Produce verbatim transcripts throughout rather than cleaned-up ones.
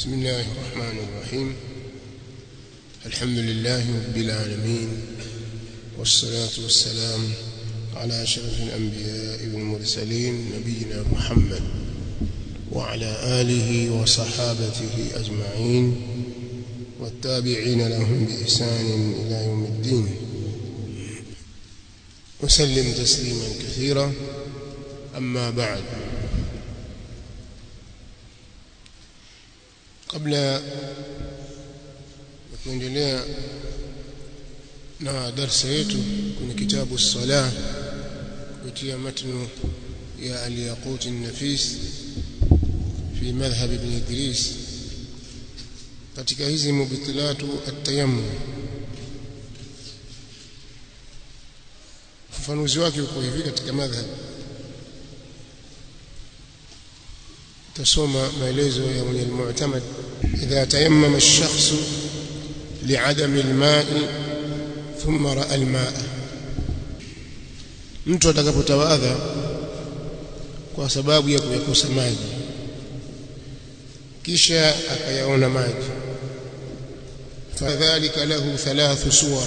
بسم الله الرحمن الرحيم. الحمد لله رب العالمين، والصلاة والسلام على أشرف الأنبياء والمرسلين نبينا محمد وعلى آله وصحابته أجمعين والتابعين لهم بإحسان إلى يوم الدين، وسلم تسليما كثيرا. أما بعد، kabla kuendelea na darasa yetu kwenye kitabu as-salah kupitia matnu ya al-yaqut an-nafis fi madhhab ibn Idris, katika hizi mubtilatu at-tayammum, ufafanuzi wake uko hivi katika madhhab. تصوم maelezo ya mwenye al-mu'tamad: idha tayammama ash-shakhs li'adam al-ma'i thumma ra'a al-ma'a, mtu atakapotawadha kwa sababu ya kuyakosa maji kisha akayaona maji, fadhalika lahu thalathu suwar.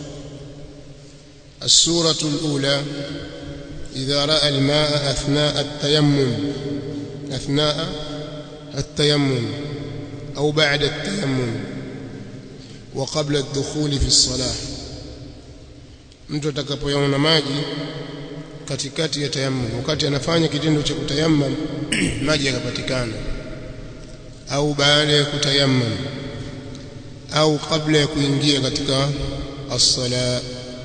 as-suratu al-ula idha ra'a al-ma'a athna'a at-tayammum أثناء التيمم أو بعد التيمم وقبل الدخول في الصلاة. mtu atakapoyaona maji katikati ya tayammum, wakati anafanya kitendo cha kutayammum maji yakapatikana, au baada ya kutayammum, au kabla ya kuingia katika as-sala,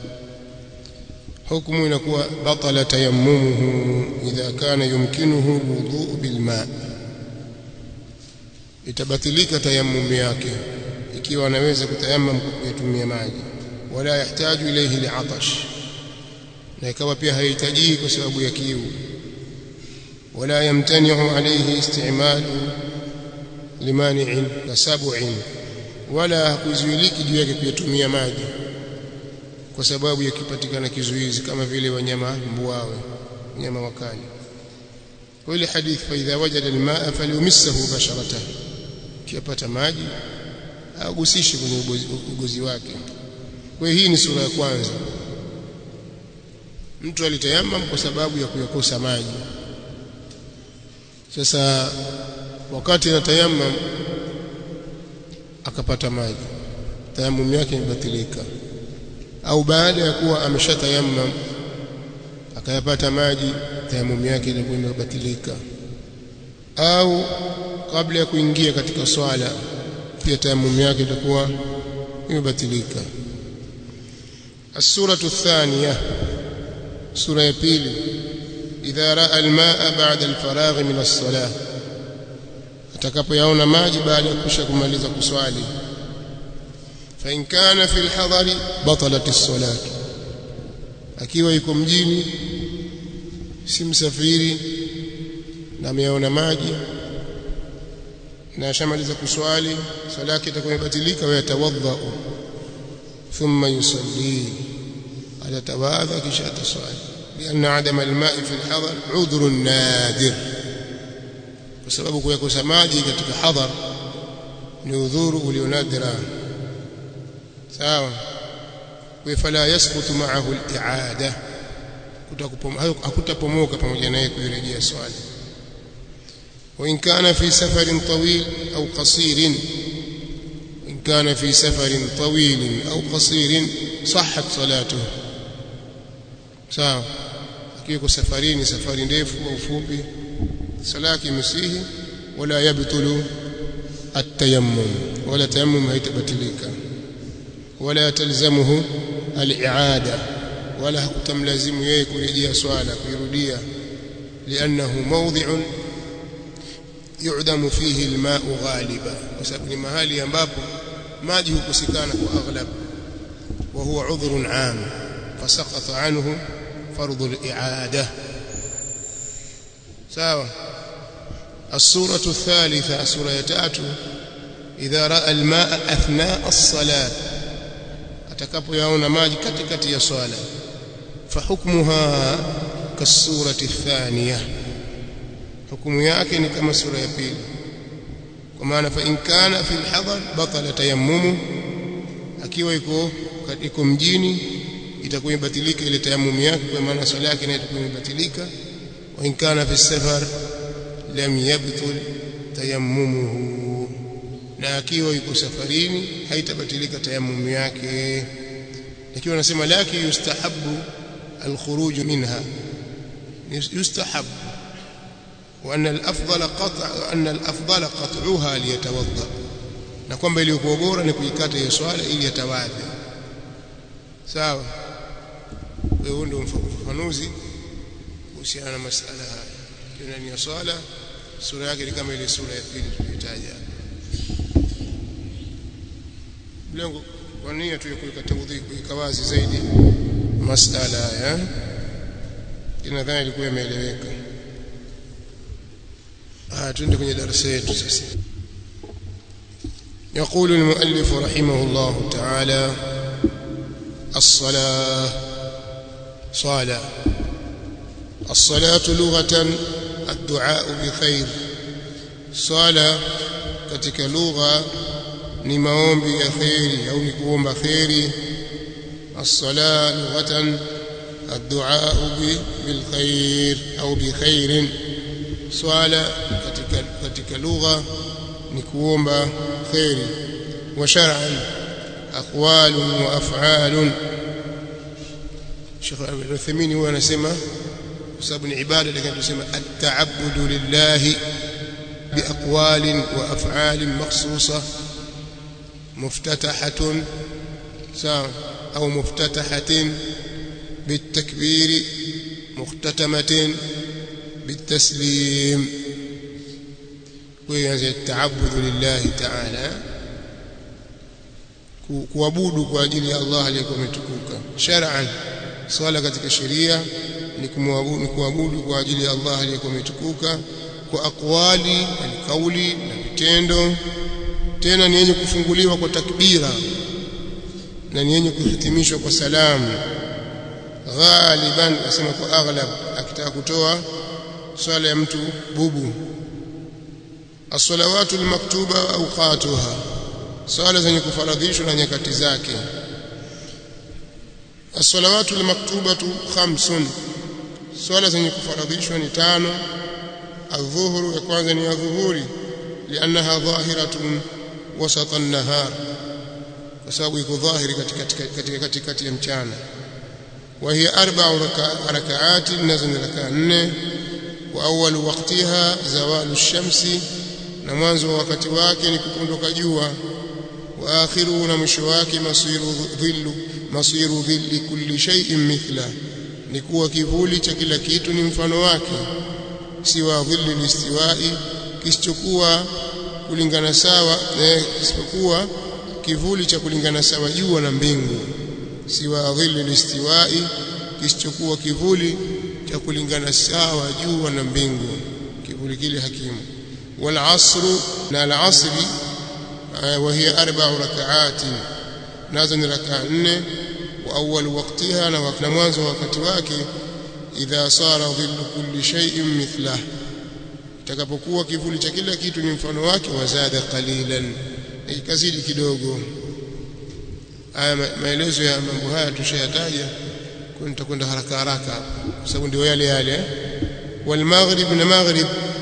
hukumu inakuwa batala tayammumuhu idha kana yumkinuhu alwudu bilma, itabatilika tayammum yake ikiwa anaweza kutayammum kwa kutumia maji. Wala yahitaji ilayhi li'atash, na ikawa pia haihitaji kwa sababu ya kiu. Wala yamtani'u alayhi isti'malu limani'in kasab'in, wala hakuzuiliki juu yake kutumia maji kwa sababu yakipatikana kizuizi kama vile wanyama mbuawe, wanyama wakali. Kwa ile hadith, fa idha wajada almaa falyumissahu basharatan, kipata maji agusishe kwenye ugozi wake. Kwa hii ni sura ya kwanza. Mtu alitayammam kwa sababu ya kuyakosa maji. Sasa wakati anatayammam akapata maji, tayammum yake imebatilika. Au baada ya kuwa ameshatayammam akayapata maji, tayammum yake ilikuwa imebatilika. Au kabla ya kuingia katika swala pia tayammum yake itakuwa imebatilika. as-suratu ath-thaniya, sura ya pili, idha ra'a al-ma'a ba'da al-faragh min as-salah, atakapoyaona maji baada ya kusha kumaliza kuswali. فإن كان في الحضر بطلت الصلاة, akiwa yuko mjini si msafiri na ameona maji na shamaliza kuswali, swala yake itakuwa imebatilika. Wa yatawadha thumma yusalli, atatawadha kisha ataswali, lianna adama alma'i fi alhadar udhrun nadir, kwa sababu kuyakosa maji katika hadhar ni udhuru ulionadira. sawa. Kwa fala yasqutu ma'ahu al-i'ada, hakutapomoka pamoja naye kurejea swali. wa in kana fi safarin tawil au qasirin, in kana fi safarin tawil au qasirin sahhat salatuhu, sawa. akiwa safarini, safari ndefu au fupi, sala yake msihi. wala yabtulu at-tayammum, wala tayammum haitabatilika. ولا تلزمه الإعادة, ولا hakutamlazimu yeye kurejea swala, kuirudia. لأنه موضع يعدم فيه الماء غالبا, kwa sababu ni mahali ambapo maji hukosekana kwa aghlab. وهو عذر عام فسقط عنه فرض الإعادة, sawa. السورة الثالثة, سورة ya tatu, إذا رأى الماء أثناء الصلاة, atakapoyaona maji katikati ya swala. Fahukmuha kasurati athaniya, hukumu yake ni kama sura ya pili. kwa maana fa in kana fil hadar batala tayammumu, akiwa iko iko mjini itakuwa imebatilika ile tayammum yake, kwa maana swala yake itakuwa imebatilika. Wa in kana fi safar lam yabtul tayammumuhu, na akiwa yuko safarini haitabatilika tayammum yake. Lakini wanasema laki yustahabbu alkhuruj minha, yustahabbu wa anna alafdal qat' anna alafdal qat'uha liyatawadda, na kwamba iliyokuwa bora ni kuikata hiyo swala ili yatawadha. Sawa, huo ndio ufafanuzi kuhusiana na masala haya. Ndani ya swala sura yake ni kama ile sura ya pili tuliyotaja. Mlengo kwa nia tu ya kuweka tawdhi, kuweka wazi zaidi masala haya, nadhani ilikuwa imeeleweka. Ah, tuende kwenye darasa yetu sasa. يقول المؤلف رحمه الله تعالى: الصلاة صلاة الصلاة لغة الدعاء بخير. صلاة katika lugha ni maombi ya khairi au ni kuomba khairi. الصلاة لغة الدعاء بالخير au بخير. swala katika katika lugha ni kuomba khairi. Wa shar'an aqwalun wa af'alun. Sheikh Al-Uthaymeen huwa anasema kwa sababu ni ibada, lakini tunasema at-ta'abbudu lillahi biaqwalin wa af'alin makhsusa muftatahatun sawa au muftatahatin bitakbir mukhtatamatin بالتسليم. وهي التعبد لله تعالى, kuabudu kwa ajili ya Allah aliyekuwa ametukuka. Shar'an, swala katika sheria ni kumwabudu, ni kuabudu kwa ajili ya Allah aliyekuwa ametukuka kwa aqwali, yani kauli na vitendo, tena ni yenye kufunguliwa kwa takbira na ni yenye kuhitimishwa kwa salamu. Ghaliban, asema kwa aghlab, akitaka kutoa swala ya mtu bubu. As-salawatu al-maktuba awqatuha, swala zenye kufaradhishwa na nyakati zake. As-salawatu al-maktubatu khamsun, swala zenye kufaradhishwa ni tano. Adh-dhuhru, ya kwanza ni adh-dhuhuri, liannaha dhahiratun wasata an-nahar, kwa sababu iko dhahiri katika katikati ya mchana. Wa hiya arba'u rak'at, nazani rak'a nne. Wa awwal waqtiha zawalu ash-shamsi, na mwanzo wa wakati wake ni kupondoka jua. Wa akhiru, na mwisho wake masiru dhillu masiru dhilli kulli shay'in mithla, ni kuwa kivuli cha kila kitu ni mfano wake. Siwa dhilli listiwai, kisichokuwa kulingana sawa, isipokuwa kivuli cha kulingana sawa jua na mbingu. Siwa dhilli listiwai, kisichokuwa kivuli cha kulingana sawa jua na mbingu, kivuli kile hakimu. Wal asru, na al asri, wa hiya arba'u rak'at, nazo ni rak'a nne. Wa awwal waqtiha, na mwanzo wakati wake, idha sara dhillu kulli shay'in mithlah, itakapokuwa kivuli cha kila kitu ni mfano wake. Wazada qalilan, ikazidi kidogo. Haya maelezo ya mambo haya tushayataja, kwa nitakwenda haraka haraka kwa sababu ndio yale yale. Wal maghrib, na maghrib,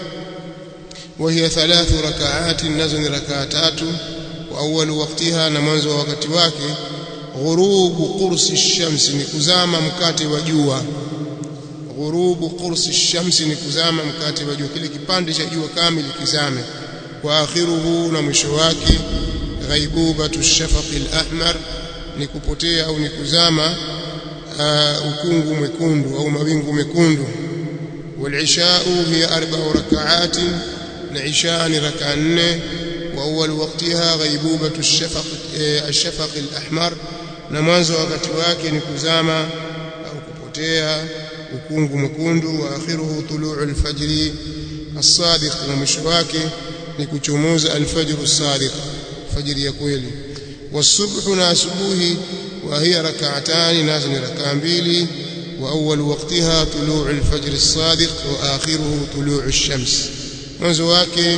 wa hiya thalathu rak'at, nazo ni rak'a tatu. Wa awwal waqtiha, na mwanzo wa wakati wake, ghurubu qursi ash-shams, ni kuzama mkate wa jua. Ghurubu qursi ash-shams, ni kuzama mkate wa jua, kile kipande cha jua kamili kizame. Wa akhiruhu, na mwisho wake, ghaibubatu ash-shafaq al-ahmar, ni kupotea au ni kuzama uh, ukungu mwekundu au mawingu mekundu. Wal isha'u hiya arba'u rak'at, na isha ni rak'a nne. Wa awwal waqtiha ghaibubatu ash-shafaq ash-shafaq al-ahmar, na mwanzo wakati wake ni kuzama au kupotea ukungu mwekundu. Wa akhiruhu tulu'u al-fajr as-sadiq, na mwisho wake ni kuchomoza al-fajr as-sadiq, fajr ya kweli. والصبح, na asubuhi, wa hiya rak'atani, nazo ni rak'a mbili. Wa awwal waqtiha tulu'u al-fajr as-sadiq, wa akhiruhu tulu'u ash-shams, mwanzo wake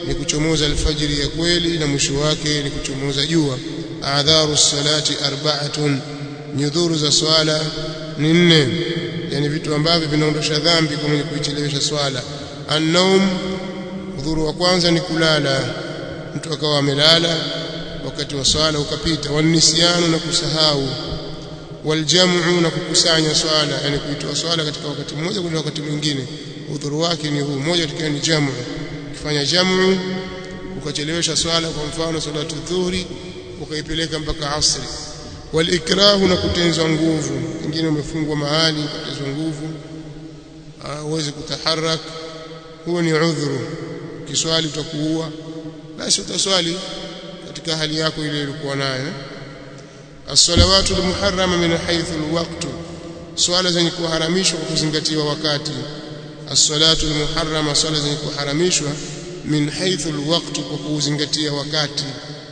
ni kuchomoza alfajiri ya kweli na mwisho wake ni kuchomoza jua. Adharu salati arba'atun, nyudhuru za swala ni nne, yani vitu ambavyo vinaondosha dhambi kwa mwenye kuichelewesha swala. An-naum, udhuru wa kwanza ni kulala, mtu akawa amelala wakati wa swala ukapita. Wan-nisyanu, na kusahau. Wal-jam'u, na kukusanya swala, yani kuitoa swala katika wakati mmoja kwenda wakati mwingine, udhuru wake ni huu. Moja tukiwa ni jamu, ukifanya jamu ukachelewesha swala, kwa mfano salatu dhuhuri ukaipeleka mpaka asri. Wal-ikrahu, na kutenzwa nguvu, ingine umefungwa mahali kutenzwa nguvu uweze kutaharak, huo ni udhuru. Kiswali utakuua, basi utaswali katika hali yako ile ilikuwa nayo. As-salawatu al-muharrama min haythu al-waqt, swala zenye kuharamishwa kwa kuzingatiwa wakati. As-salatu al-muharrama, swala zenye kuharamishwa min haythu al-waqt, kwa kuzingatia wakati.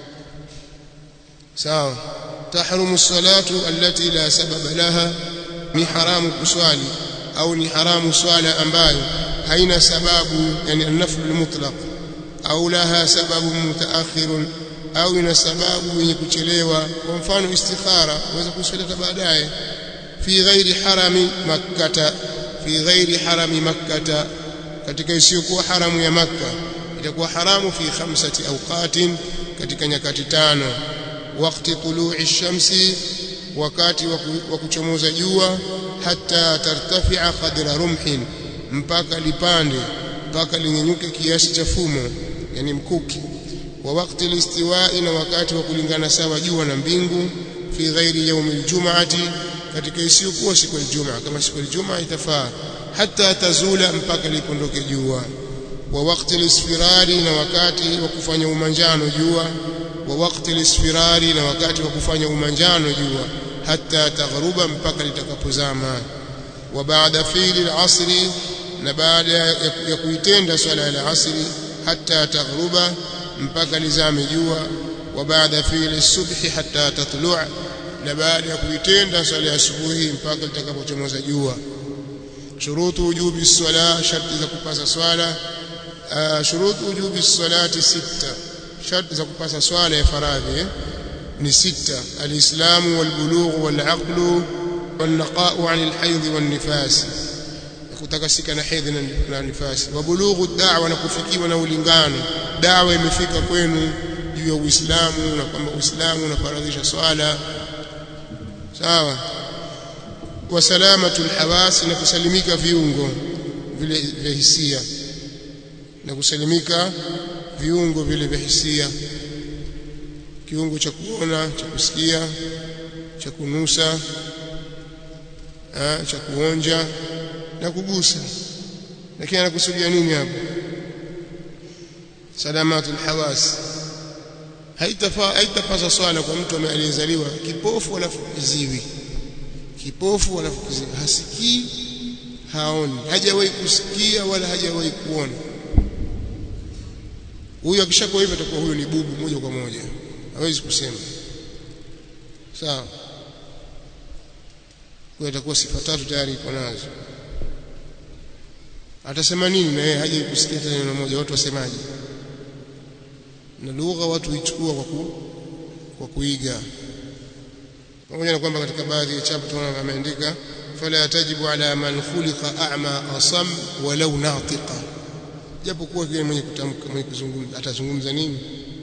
Sawa. Tahrumu as-salatu allati la sababa laha, ni haramu kuswali au ni haramu swala ambayo haina sababu, yani an-nafl al-mutlaq, au laha sababu mutaakhirun, au ina sababu yenye kuchelewa. Kwa mfano istikhara, unaweza kuswali baadaye. Fi ghairi harami makkah, fi ghairi harami makkah, katika isiyokuwa haramu ya Makkah, itakuwa haramu fi khamsati awqatin, katika nyakati tano. Waqti tulu'i ash-shamsi, wakati wa kuchomoza jua. Hatta tartafi'a qadra rumhin, mpaka lipande, mpaka linyenyuke kiasi cha fumo, yani mkuki. Wa waqti al-istiwa'i, na wakati wa kulingana sawa jua na mbingu. Fi ghairi yawm al-jum'ati, katika isiyokuwa siku ya Ijumaa, kama siku ya Ijumaa itafaa. Hatta tazula, mpaka lipondoke jua. Wa waqti al-isfirari, na wakati wa kufanya umanjano jua. Wa waqti al-isfirari, na wakati wa kufanya umanjano jua. Hatta taghruba, mpaka litakapozama. Wa ba'da fi'li al-'asri, na baada ya kuitenda swala ya asri. Hatta taghruba, mpaka lizame jua. Wa ba'da fi'li as-subhi hatta tatlu', na baada ya kuitenda swala ya asubuhi mpaka litakapochomoza jua. Shurutu wujubi as-salah, sharti za kupasa swala. Shurutu wujubi as-salati sita, sharti za kupasa swala ya faradhi ni sita. Al-islamu wal-bulugh wal-aqlu wal-naqa'u 'an al-hayd wan-nifas, kutakasika na hedhi na nifasi. Wa bulughu ad-da'wa, na kufikiwa na ulingano, da'wa imefika kwenu juu ya Uislamu na kwamba Uislamu unafaradhisha swala. Sawa. Wa salamatu al-hawas, na kusalimika viungo vile vya hisia, na kusalimika viungo vile vya hisia, kiungo cha kuona, cha kusikia, cha kunusa, cha kuonja na kugusa. Lakini anakusudia nini hapo? Salamatu al-hawas, haitafaa haitapasa swala kwa mtu aliyezaliwa kipofu alafu kiziwi, kipofu alafu kiziwi, hasikii haoni, hajawahi kusikia wala hajawahi kuona. Huyo akishakuwa hivyo atakuwa huyo ni bubu moja kwa moja, hawezi kusema. Sawa. Huyo atakuwa sifa tatu tayari iko nazo. Atasema nini na yeye hajawahi kusikia tena neno moja? Watu wasemaje? Na lugha watu huichukua kwa ku, kwa kuiga. Pamoja na kwamba katika baadhi ya chapa tunaona ameandika fala tajibu ala man khuliqa a'ma asam walau natiqa, japo kuwa kile mwenye kutamka mwenye kuzungumza atazungumza nini?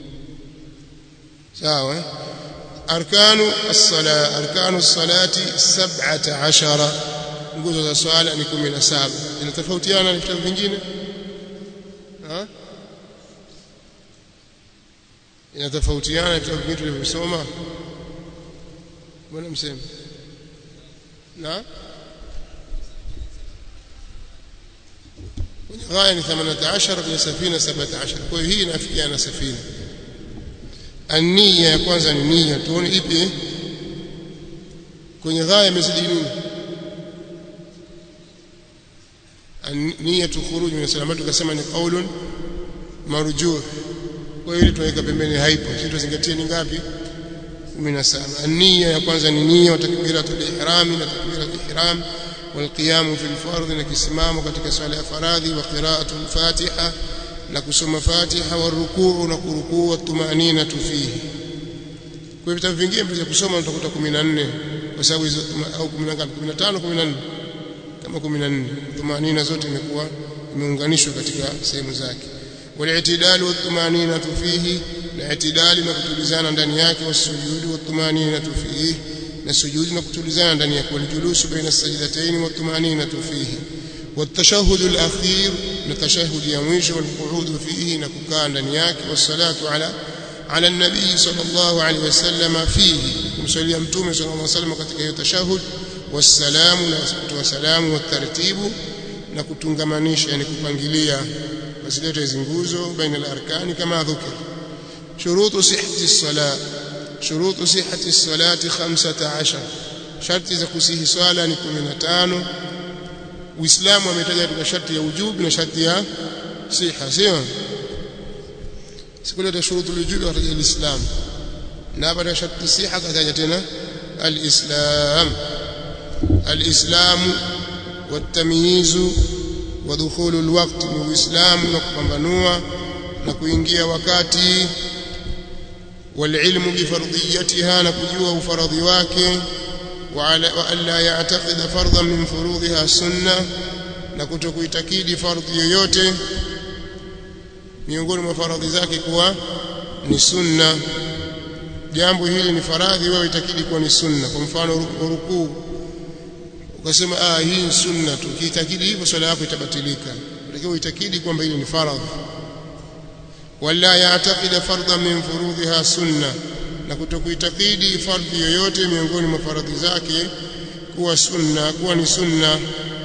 Sawa. Arkanu as-sala, arkanu as-salati sab'ata ashara, nguzo za swala ni kumi na saba. Inatofautiana na vitabu vingine? Ha? Inatofautiana na vitabu vingine tulivyosoma? Mbona mseme? Na kwenye ghaya ni themanini na saba, kwenye safina saba ashara. Kwa hiyo hii inafikiana na safina. Ania ya kwanza ni nia, tuone ipi kwenye ghaya imezidi nini? Nia tukhuruj min salamatu, tukasema ni qaulun marjuh. Kwa hiyo tuweka pembeni, haipo. Sisi tuzingatie ni ngapi? kumi na saba. Nia ya kwanza ni nia wa takbiratul ihram, na takbiratul ihram wal qiyam fi al-fardh, na kisimamo katika swala ya faradhi, wa qira'atul fatiha, na kusoma Fatiha wa rukuu na kurukuu wa tumanina fihi. Kwa hivyo vitabu vingine vya kusoma utakuta kumi na nne kwa sababu hizo au kumi na tano kumi na nne kama kumi na nne tumanina zote imekuwa imeunganishwa katika sehemu zake. Wal-i'tidal wa tumanina fihi, na i'tidali na kutulizana ndani yake, wasujudi wa tumanina fihi, na sujudi na kutulizana ndani yake, waljulusu baina as-sajdatayn wa tumanina fihi, والتشهد الأخير نتشهد يمشي والقعود فيه نكوكا ndani yake, والصلاة على على النبي صلى الله عليه وسلم فيه kumsalia mtume صلى الله عليه وسلم katika hiyo tashahud, والسلام na kutoa salamu, والترتيب na kutungamanisha, yani kupangilia wasilete hizo nguzo baina al-arkani kama dhukir. shurutu sihhati as-salat, shurutu sihhati as-salati khamsata ashar, sharti za kusihi swala ni kumi na tano. Uislamu ametaja katika sharti ya wujubi na sharti ya siha, sio sikule shurutu wujubi katika Uislamu, na baada ya sharti siha kataja tena al-islam. al-islamu wat-tamyizu wa dukhulu al-waqt, ni Uislamu na kupambanua na kuingia wakati, wal-ilmu bi fardiyatiha, na kujua ufaradhi wake, وألا يعتقد فرضا من فروضها سنة, na kutokuitakidi fardhi yoyote miongoni mwa faradhi zake kuwa ni sunna. Jambo hili ni faradhi, wewe itakidi kuwa ni sunna. Kwa mfano rukuu, ukasema ah hii ni sunna tu, ukiitakidi hivyo swala yako itabatilika. Unatakiwa uitakidi kwamba hili ni faradhi. wala ya'taqid fardan min furudhiha sunna, na kutokuitakidi fardhi yoyote miongoni mwa faradhi zake kuwa sunna, kuwa ni sunna.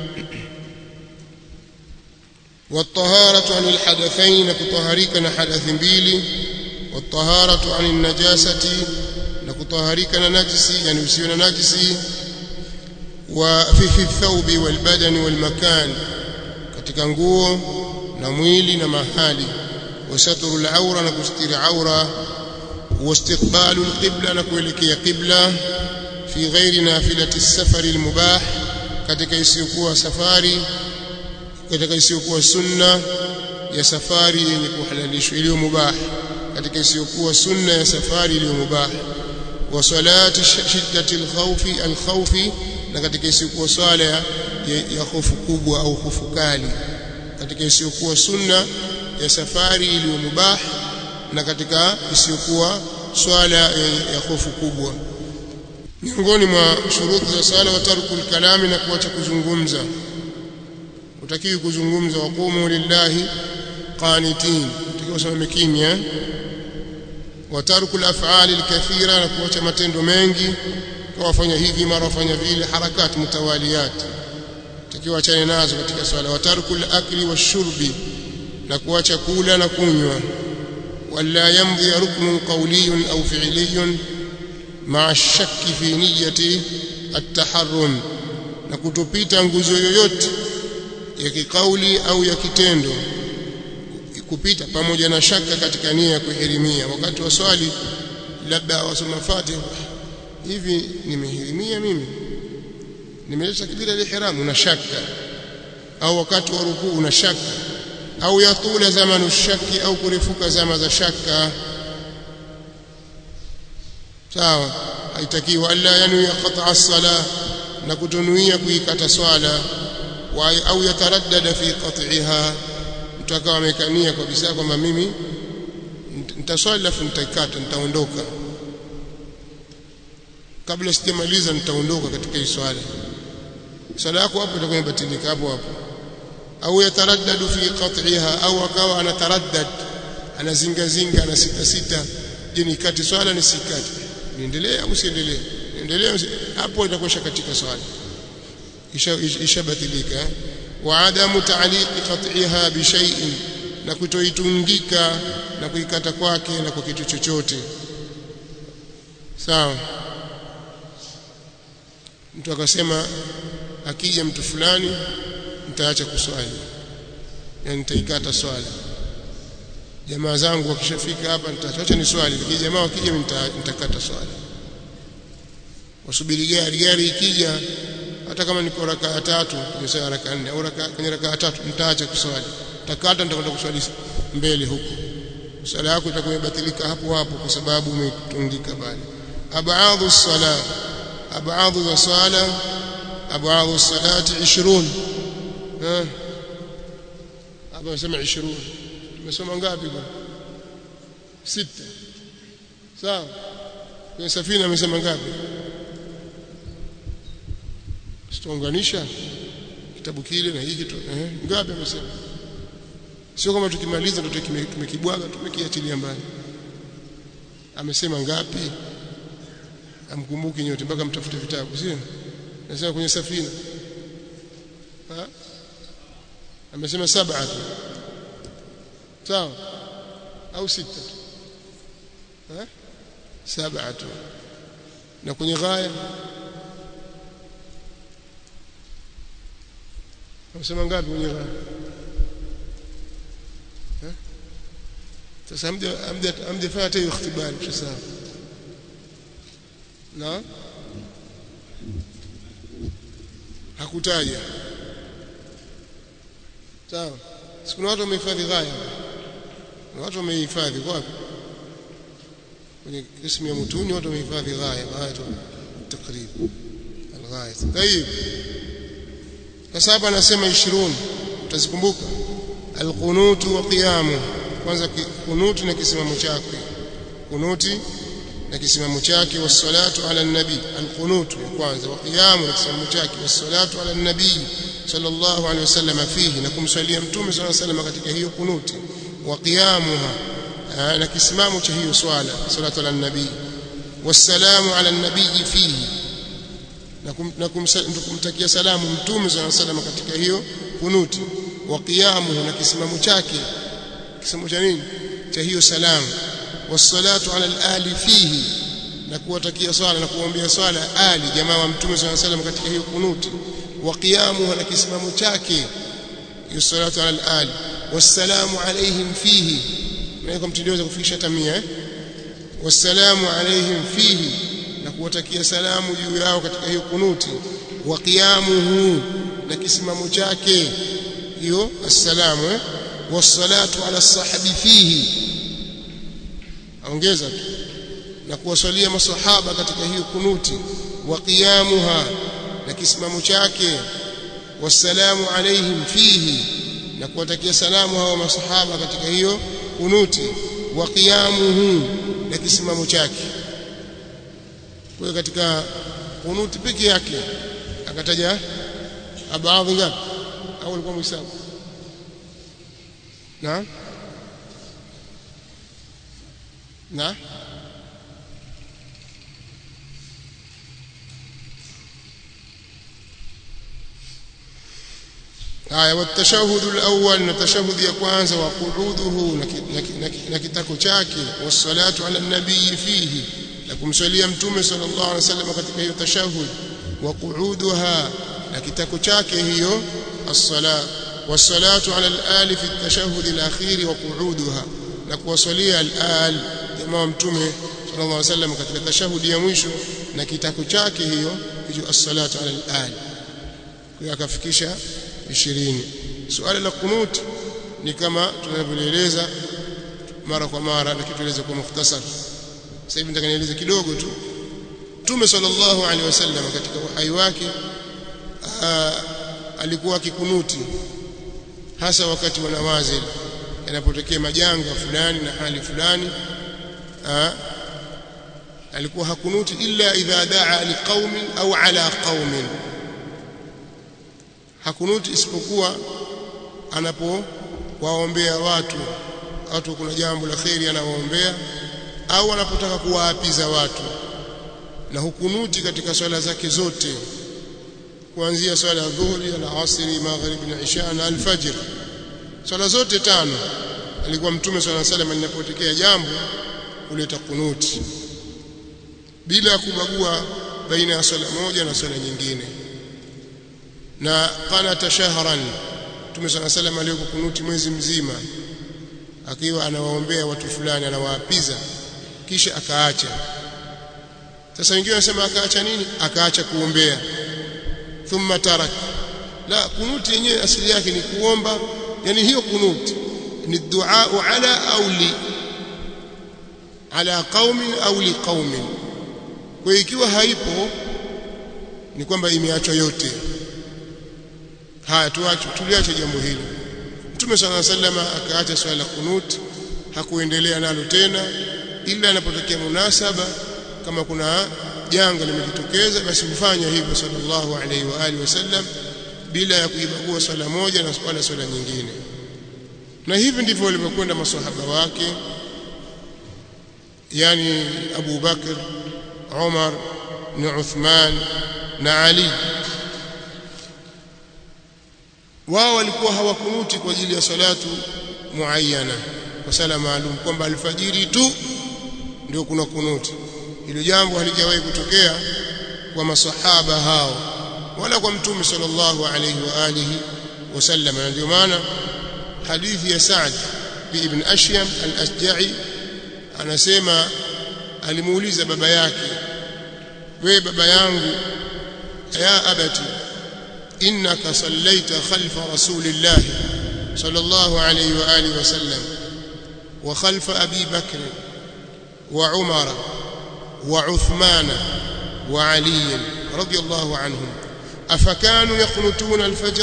والطهارة عن الحدثين, كطهاريك حدث mbili, والطهارة عن النجاسة, كطهاريك نجسي يعني usiwe na najisi, وفي في الثوب والبدن والمكان, katika nguo na mwili na mahali, وستر العورة, na kustiri aura, واستقبال القبلة, na kuelekea qibla, في غير نافلة السفر المباح, katika isiyokuwa safari, katika isiyokuwa sunna ya safari yenye kuhalalishwa iliyo mubah, katika isiyokuwa sunna ya safari iliyo mubah. Wa salati shiddati al-khawfi al-khawfi, na katika isiyokuwa swala ya, ya hofu kubwa au hofu kali, katika isiyokuwa sunna ya safari iliyo mubah, na katika isiyokuwa swala ya, ya hofu kubwa. Miongoni mwa shuruti za sala wa tarkul kalami, na kuacha kuzungumza. Utakiwi kuzungumza, waqumu lillahi qanitin, utakiwa usimame kimya. Wa tarkul af'ali alkathira, na kuacha matendo mengi, kwa wafanya hivi mara wafanya vile, harakati mutawaliyat, utakiwa achane nazo katika swala. Wa tarkul akli washurbi, na kuacha kula na kunywa. Wala yamdhi ruknun qawliyun au fi'liyun ma'a ash-shakki fi niyyati at-taharrum, na kutopita nguzo yoyote ya kikauli au ya kitendo kupita pamoja na shaka katika nia ya kuhirimia. Wakati wa swali labda wasoma Fatiha, hivi nimehirimia mimi, nimeleta kibira al-ihram, una shaka, au wakati wa rukuu una shaka, au yatula zamanu shaki, au kurefuka zama za shaka. Sawa, haitakiwa. Alla yanwi qat'a as-salah, na kutonuia kuikata swala, au yataraddada fi qat'iha, mtu akawa amekania kabisa kwamba mimi nitaswali alafu nitaikata, nitaondoka kabla sijamaliza, nitaondoka katika hii swala. Swala yako hapo itakuwa imebatilika hapo hapo. Au yataraddadu fi qat'iha, au akawa anataraddad, anazingazinga, ana sita sita, je nikati swala nisikati, niendelee au siendelee, niendelee, hapo itakuwa katika swala ishabatilika. Wa adamu ta'liqi qat'iha bi shay'in, na kutoitungika na kuikata kwake na kwa kitu chochote. Sawa, mtu akasema akija mtu fulani nitaacha kuswali, yani nitaikata swala, jamaa zangu wakishafika hapa nitaacha ni swali, lakini jamaa wakija mimi nitakata swala. Wasubiri gari, gari ikija hata kama niko rakaa tatu, nimesema rakaa nne au rakaa kwenye rakaa tatu, nitaacha kuswali, takata nitakwenda kuswali mbele huko swala yako itakuwa imebatilika hapo hapo kwa sababu umetundika pale ab'adhu as-salat ab'adhu as-sala ab'adhu as-salati ishirini eh hapa nasema ishirini tumesoma ngapi kwa sita sawa kwenye safina amesema ngapi tutaunganisha kitabu kile na hiki eh ngapi amesema sio kama tukimaliza ndio tumekibwaga tumekiachilia mbali amesema ngapi amkumbuki nyote mpaka mtafute vitabu sio nasema kwenye safina ha amesema saba sawa au sita ha saba na kwenye ghaya amesema ngapi kwenye ghaya sasa amje amje amje fanya hata ikhtibari sasa na hakutaja sawa siku watu wamehifadhi ghaya na watu wamehifadhi wapi kwenye ismu ya mutuni watu wamehifadhi ghaya ghaya takrib al-ghaya tayib sasa hapa anasema ishirini utazikumbuka al-qunut wa qiyamu kwanza kunuti na kisimamo chake kunuti na kisimamo chake wassalatu ala nabi alqunut kwanza wa qiyamu na kisimamo chake wassalatu ala nabi sallallahu alayhi wasallam fihi na kumswalia mtume sallallahu alayhi wasallam katika hiyo kunuti wa qiyamuha na kisimamo cha hiyo swala salatu ala nabi wassalamu ala nabi fihi na kumtakia salamu mtume sallallahu alayhi wasallam katika hiyo kunuti wa qiyamuhu na kisimamo chake kisomo cha nini cha hiyo salamu wassalatu ala al-ali fihi na kuwatakia swala na kuombea swala ali jamaa wa mtume sallallahu alayhi wasallam katika hiyo kunuti wa qiyamu na kisimamo chake hiyo salatu ala al-ali wassalamu alayhim fihi na kwa mtindioza kufikisha tamia eh wassalamu alayhim fihi na kuwatakia salamu juu yao katika hiyo kunuti wa qiyamuhu na kisimamo chake hiyo assalamu eh wassalatu ala sahabi fihi ongeza tu na kuwasalia masahaba katika hiyo kunuti wa qiyamuha na kisimamo chake wassalamu alayhim fihi na kuwatakia salamu hawa masahaba katika hiyo kunuti wa qiyamuhu na kisimamo chake kwa hiyo katika kunuti pekee yake akataja baadhi ngapi au alikuwa mhesabu na na haya watashahud alawwal na tashahud ya kwanza wa qu'uduhu na kitako chake wassalatu ala nabii fihi na kumswalia mtume sallallahu alaihi wasallam katika hiyo tashahud wa qu'uduha na kitako chake hiyo as-salat والصلاه على الآل في التشهد الأخير وقعودها na kuwasalia al-al jamaa mtume sallallahu alaihi wasallam katika tashahudi ya mwisho na kitako chake hiyo hiyo as-salatu ala al-al kwa akafikisha ishirini swali la kunut ni kama tunavyoeleza mara kwa mara na kitueleza kwa mukhtasar sasa hivi nataka nieleze kidogo tu mtume sallallahu alaihi wasallam katika uhai wake alikuwa akikunuti hasa wakati wa nawazil yanapotokea majanga fulani na hali fulani aa, alikuwa hakunuti illa idha daa liqaumin au ala qaumin hakunuti isipokuwa anapowaombea watu watu kuna jambo la khairi anawaombea au anapotaka kuwaapiza watu na hukunuti katika swala zake zote kuanzia swala ya dhuhuri na asri magharibi na isha na alfajr swala zote tano alikuwa mtume swalla salam linapotokea jambo kuleta kunuti bila kubagua baina ya swala moja na swala nyingine na qanata shahran mtume swalla salam alikuwa kunuti mwezi mzima akiwa anawaombea watu fulani anawaapiza kisha akaacha sasa wengine wanasema akaacha nini akaacha kuombea thumma tarak la kunuti yenyewe asili yake ni kuomba yani hiyo kunuti ni dua ala au li ala qaumin au li qaumin. Kwa ikiwa haipo ni kwamba imeachwa yote. Haya tuache tuliache jambo hili. Mtume sallallahu alaihi wasallam akaacha swala la kunut, hakuendelea nalo tena ila anapotokea munasaba, kama kuna janga limejitokeza basi mfanya hivyo sallallahu alaihi wa alihi wasallam, bila ya kuibagua swala moja na swala swala nyingine. Na hivi ndivyo walivyokwenda maswahaba wake, yani Abu Bakr, Umar na Uthman na Ali. Wao walikuwa hawakunuti kwa ajili ya salatu muayyana, kwa sala maalum, kwamba alfajiri tu ndio kuna kunuti. Hilo jambo halijawahi kutokea kwa masahaba hao wala kwa Mtume sallallahu alayhi wa alihi wasallam. Na ndio maana hadithi ya Sa'd ibn Ashyam al-Asja'i anasema alimuuliza baba yake, wewe baba yangu, ya abati innaka sallaita khalfa rasulillah sallallahu alayhi wa alihi wasallam wa khalfa abi bakr wa umar wa uthman wa ali radiyallahu anhum afakanu yaqnutuna al-fajr.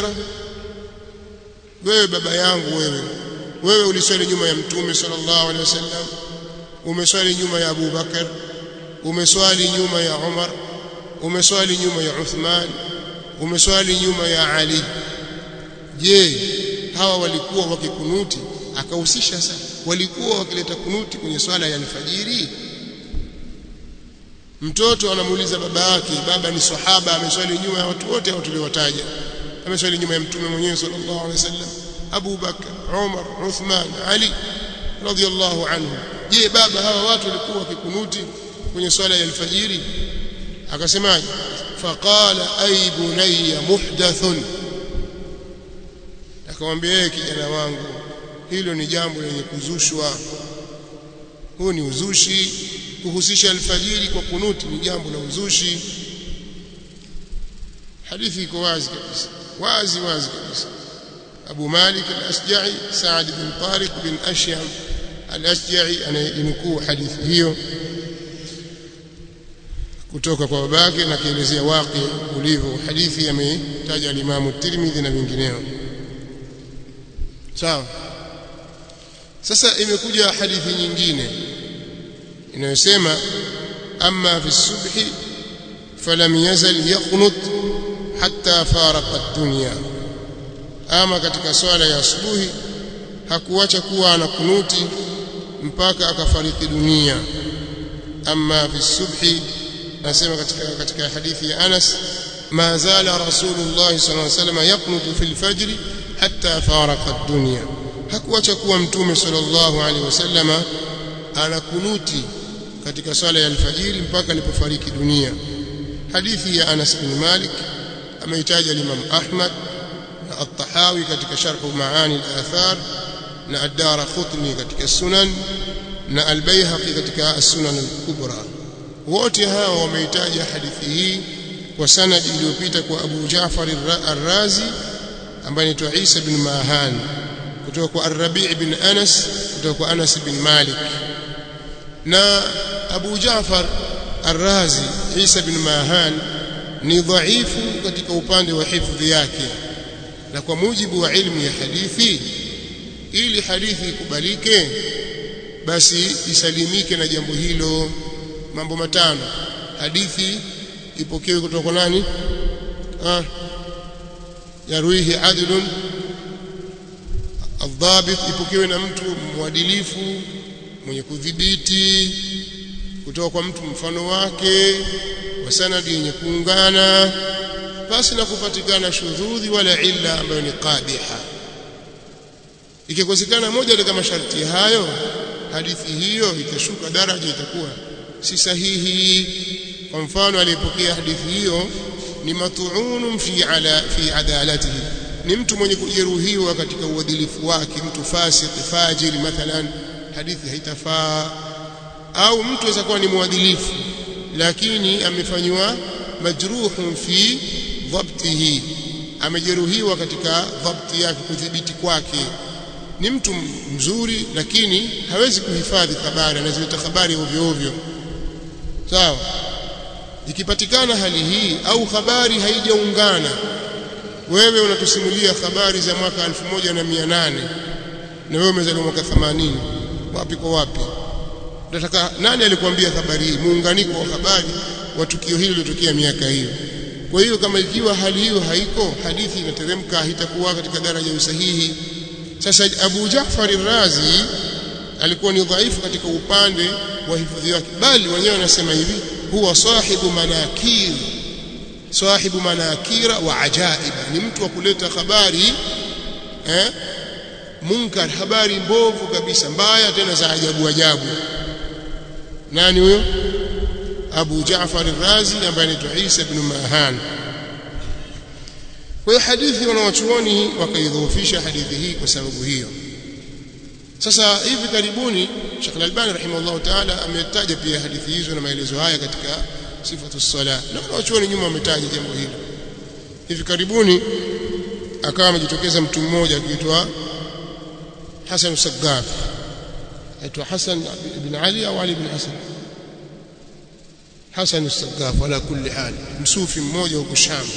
Wewe baba yangu, wewe wewe uliswali nyuma ya Mtume sallallahu alayhi wasallam, umeswali nyuma ya Abu Bakar, umeswali nyuma ya Umar, umeswali nyuma ya Uthman, umeswali nyuma ya Ali. Je, hawa walikuwa wakikunuti? Akahusisha sasa, walikuwa wakileta kunuti kwenye swala ya alfajiri. Mtoto anamuuliza baba yake, baba ni sahaba, ameswali nyuma ya watu wote hao tuliowataja, ameswali nyuma ya Mtume mwenyewe sallallahu alaihi wasallam, Abu Bakar, Umar, Uthman, Ali radiyallahu anhu. Je, baba hawa watu walikuwa wakikunuti kwenye swala ya alfajiri? Akasemaje? Faqala ay bunayya muhdathun, akamwambia yeye, kijana wangu, hilo ni jambo lenye kuzushwa. Huo ni uzushi. Kuhusisha alfajiri kwa kunuti ni jambo la uzushi. Hadithi iko wazi kabisa, wazi wazi kabisa. Abu Malik al-Asja'i Sa'd bin Tariq bin Ashyam al-Asja'i anainukuu hadithi hiyo kutoka kwa babake na kuelezea waqi ulivyo. Hadithi ametaja al-Imam at-Tirmidhi na wengineo. Sawa. Sasa imekuja hadithi nyingine inayosema amma fi subhi falam yazal yaqnut hatta faraqa ad-dunya. Ama katika swala ya asubuhi hakuacha kuwa anakunuti mpaka akafariki dunia. Amma fi subhi, nasema katika katika hadithi ya Anas, ma zala Rasulullah sallallahu alaihi wasallam yaqnutu fil fajr hatta faraqa ad-dunya. Hakuacha kuwa Mtume sallallahu alaihi wasallama anakunuti katika swala ya alfajiri mpaka alipofariki dunia. Hadithi ya Anas bin Malik ameitaja Imam Ahmad na At-Tahawi katika Sharh Maani al-Athar na Ad-Daraqutni katika Sunan na Al-Baihaqi katika As-Sunan al-Kubra. Wote hawa wameitaja hadithi hii kwa sanadi iliyopita kwa Abu Ja'far ar-Razi ambaye ni Isa bin Mahan, kutoka kwa Ar-Rabi' bin Anas, kutoka kwa Anas bin Malik. Na Abu Ja'far ar-Razi Isa bin Mahan ni dhaifu katika upande wa hifadhi yake, na kwa mujibu wa ilmu ya hadithi, ili hadithi ikubalike basi isalimike na jambo hilo mambo matano. Hadithi ipokewe kutoka kwa nani? Ah, yarwihi adlun adhabit, ipokewe na mtu mwadilifu mwenye kudhibiti, kutoka kwa mtu mfano wake, wa sanadi yenye kuungana, basi na kupatikana shudhudhi wala illa ambayo ni qadiha. Ikikosekana moja katika masharti hayo, hadithi hiyo itashuka daraja, itakuwa si sahihi. Kwa mfano, aliyepokea hadithi hiyo ni matu'unun fi ala fi adalatihi, ni mtu mwenye kujeruhiwa katika uadilifu wake, mtu fasik fajiri mathalan, hadithi haitafaa. Au mtu aweza kuwa ni muadilifu lakini amefanywa majruhun fi dhabtihi, amejeruhiwa katika dhabti yake, kudhibiti kwake, ni mtu mzuri lakini hawezi kuhifadhi habari, anazileta habari ovyo ovyo. Sawa? Ikipatikana hali hii au habari haijaungana, wewe unatusimulia habari za mwaka elfu moja na mia nane na wewe umezaliwa mwaka themanini, wapi kwa wapi? Unataka nani alikwambia habari hii, muunganiko wa habari wa tukio hili lilotokea miaka hiyo? Kwa hiyo kama ikiwa hali hiyo haiko, hadithi inateremka, haitakuwa katika daraja ya usahihi. Sasa Abu Ja'far al-Razi alikuwa ni dhaifu katika upande wa hifadhi yake, bali wenyewe wanasema hivi, huwa sahibu manakir, sahibu manakira wa ajaiba, ni mtu wa kuleta habari eh munkar, habari mbovu kabisa, mbaya tena za ajabu ajabu. Nani huyo? Abu Ja'far al-Razi ambaye anaitwa Isa ibn Mahan. Kwa hiyo hadithi wanawachuoni wakaidhoofisha hadithi hii kwa sababu hiyo. Sasa hivi karibuni Sheikh Al-Albani rahimahullah ta'ala ametaja pia hadithi hizo na maelezo haya katika sifatu as-salah, na wanawachuoni nyuma wametaja jambo hili. Hivi karibuni akawa amejitokeza mtu mmoja akiitwa Hasan al-Saggaf, aitwa Hasan ibn Ali au Ali ibn Hasan, Hasan al-Saggaf ala kulli hal, msufi mmoja huko Sham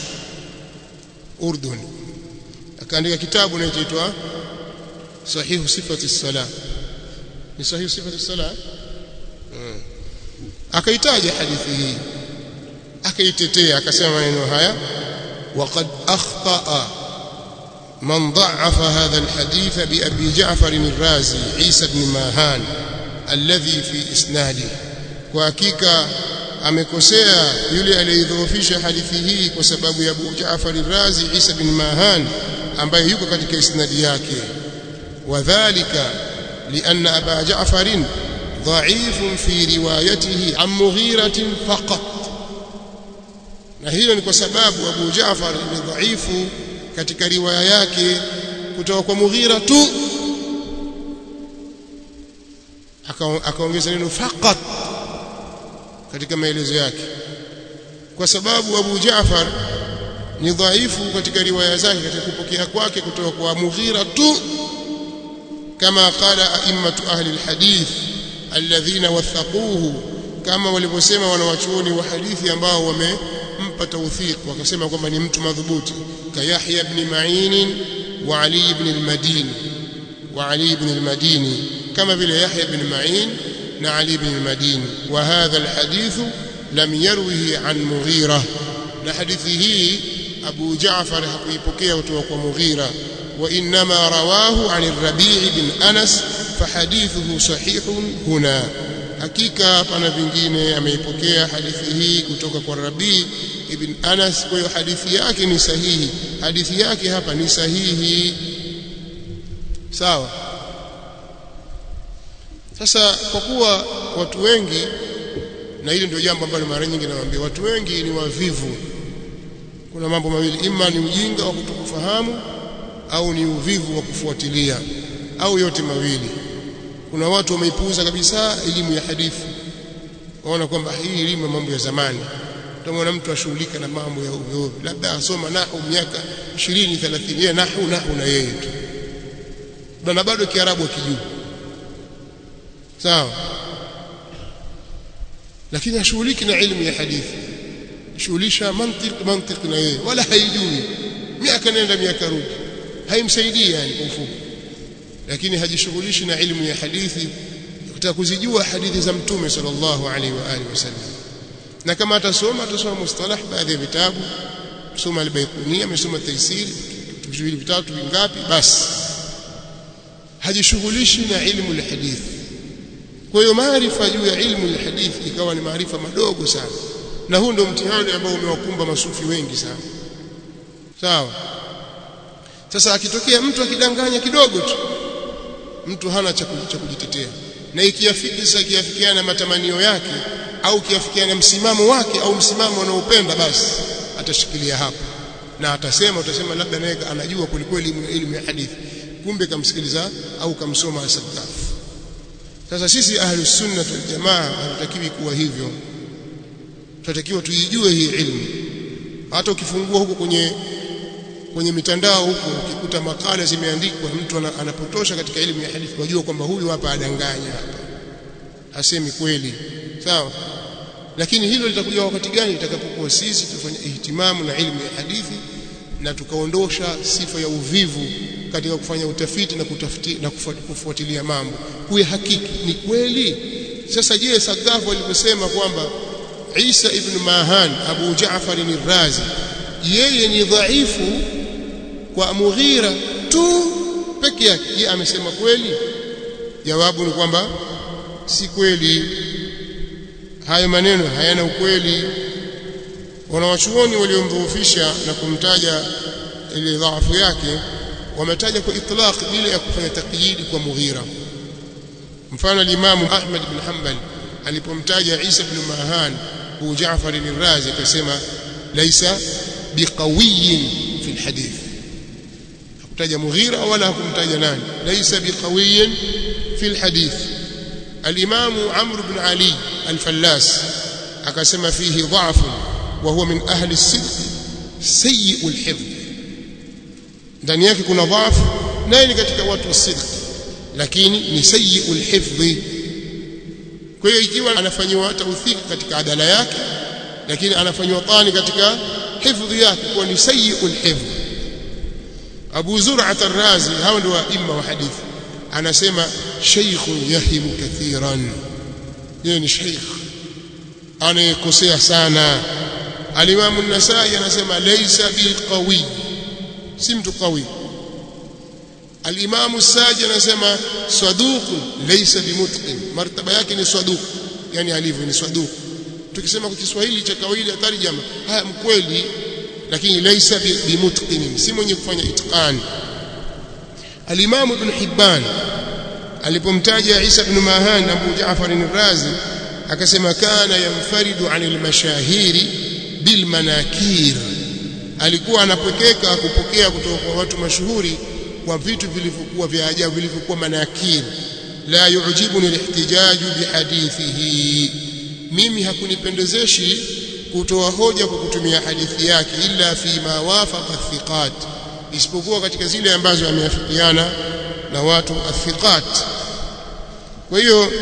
Urdun, akaandika kitabu kinachoitwa Sahihu Sifati as-Salah. Ni Sahihu Sifati as-Salah. Hmm. Akaitaja hadithi hii, akaitetea, akasema maneno haya: waqad akhta'a man dha'afa hadha al-hadith bi Abi Ja'far al-Razi Isa ibn Mahan alladhi fi isnadi, kwa hakika amekosea yule aliyedhoofisha hadithi hii kwa sababu ya Abu Ja'far al-Razi Isa bin Mahan ambaye yuko katika isnadi yake. Wadhālika lianna Aba Ja'farin dha'ifun fi riwayatihi an Mughiratin faqat, na hilo ni kwa sababu Abu Ja'far ni dhaifu katika riwaya yake kutoka kwa Mughira tu. Akaongeza neno faqat katika maelezo yake, kwa sababu Abu Ja'far ni dhaifu katika riwaya zake, katika kupokea kwake kutoka kwa Mughira tu, kama qala a'immatu ahli alhadith alladhina wathaquhu, kama walivyosema wanawachuoni wa hadithi ambao wamempa tawthiq, wakasema kwamba ni mtu madhubuti, ka Yahya ibn Ma'in wa Ali ibn al-Madini wa Ali ibn al-Madini, kama vile Yahya ibn Ma'in na Ali ibn al-Madini. Wa hadha al-hadith lam yarwihi an Mughira, na hadithi hii Abu Ja'far hakuipokea kutoka kwa Mughira, wa inma rawahu an al-Rabi' ibn Anas fa hadithuhu sahihun huna, hakika pana vingine ameipokea hadithi hii kutoka kwa Rabi' ibn Anas, kwa hiyo hadithi yake ni sahihi, hadithi yake hapa ni sahihi. Sawa? Sasa kwa kuwa watu wengi, na hili ndio jambo ambalo mara nyingi nawaambia watu wengi ni wavivu, kuna mambo mawili, ima ni ujinga wa kutokufahamu au ni uvivu wa kufuatilia, au yote mawili. Kuna watu wameipuuza kabisa elimu ya hadithi, waona kwamba hii elimu mambo ya zamani. Tutamwona mtu ashughulika na mambo ya ovyo ovyo, labda asoma nahwu miaka ishirini thelathini, yeye nahwu nahwu na yeye tu, na bado Kiarabu akijua. Sawa? Lakini ashughuliki na elimu ya hadithi, shughulisha mantiki mantiki na yeye, wala haijui, miaka nenda miaka rudi, haimsaidii yani kwa ufupi. Lakini hajishughulishi na elimu ya hadithi, kutaka kuzijua hadithi za Mtume sallallahu alaihi wa alihi wasallam. Na kama atasoma atasoma mustalah, baadhi ya vitabu, soma al-Baiquni, amesoma Taysir, vitu vitatu vingapi, basi hajishughulishi na elimu ya hadithi. Kwa hiyo maarifa juu ya ilmu ya hadithi ikawa ni maarifa madogo sana, na huu ndio mtihani ambao umewakumba masufi wengi sana. Sawa? Sasa akitokea mtu akidanganya kidogo tu, mtu hana cha kujitetea, na ikiafiki sasa kiafikiana na matamanio yake au kiafikiana na msimamo wake au msimamo anaopenda, basi atashikilia hapo na atasema, utasema labda naye anajua kulikweli elimu ya hadithi, kumbe kamsikiliza au kamsoma As-Saggaf. Sasa sisi ahli sunna wal jamaa hatutakiwi kuwa hivyo, tunatakiwa tuijue hii ilmu. Hata ukifungua huko kwenye kwenye mitandao huko ukikuta makala zimeandikwa, mtu anapotosha katika elimu ya hadithi, wajua kwamba huyu hapa adanganya, hapa hasemi kweli, sawa. Lakini hilo litakuja wakati gani? Itakapokuwa sisi tufanye ihtimamu na elimu ya hadithi na tukaondosha sifa ya uvivu katika kufanya utafiti na kutafuti na kufuatilia mambo, kuwe hakiki ni kweli. Sasa je, Sagafu aliposema kwamba Isa ibn Mahan Abu Jaafar al-Razi yeye ni dhaifu kwa Mughira tu peke yake, yeye amesema kweli? Jawabu ni kwamba si kweli. Hayo maneno hayana ukweli. Wanawachuoni waliomdhoofisha na kumtaja ile dhaifu yake wametaja kwa itlaq bila ya kufanya taqyid kwa Mughira. Mfano al-Imam Ahmad bin Hanbal alipomtaja Isa ibn Mahan Abu Jaafar al-Razi akasema laysa biqawiyyin fi al-hadith. Hakutaja Mughira wala hakumtaja nani, laysa biqawiyyin fi al-hadith. Al-Imam Amr ibn Ali al-Fallas akasema fihi dha'f wa huwa min ahli as-sidq sayyi al-hifdh. Ndani yake kuna dhaifu naye ni katika watu wa sidq, lakini ni sayyi al-hifdh. Kwa hiyo ikiwa anafanywa tawthik katika adala yake, lakini anafanywa tani katika hifdhi yake, kwa ni sayyi al-hifdh. Abu Zur'at ar-Razi, hao ndio waima wa hadithi, anasema shaykhun yahimu kathiran, yeye ni sheikh anayekosea sana. Al-Imam an-Nasa'i anasema laysa bilqawi, si mtu qawi. Al-Imam as-Saji anasema saduq laysa bimutqin, martaba yake ni saduq, yani alivyo ni saduq. Tukisema kwa Kiswahili cha kawaida tarjama, haya mkweli, lakini laysa bimutqin, si mwenye kufanya itqan. Al-Imam Ibn Hibban alipomtaja Isa ibn Mahan Abu Jaafar al-Razi akasema kana yanfaridu anil mashahiri bil manakir, alikuwa anapokeka kupokea kutoka kwa watu mashuhuri kwa vitu vilivyokuwa vya ajabu, vilivyokuwa manakir. La yu'jibuni al-ihtijaju bihadithihi, mimi hakunipendezeshi kutoa hoja kwa kutumia hadithi yake, illa fi ma wafaqa thiqat, isipokuwa katika zile ambazo ameafikiana na watu athiqat. Kwa hiyo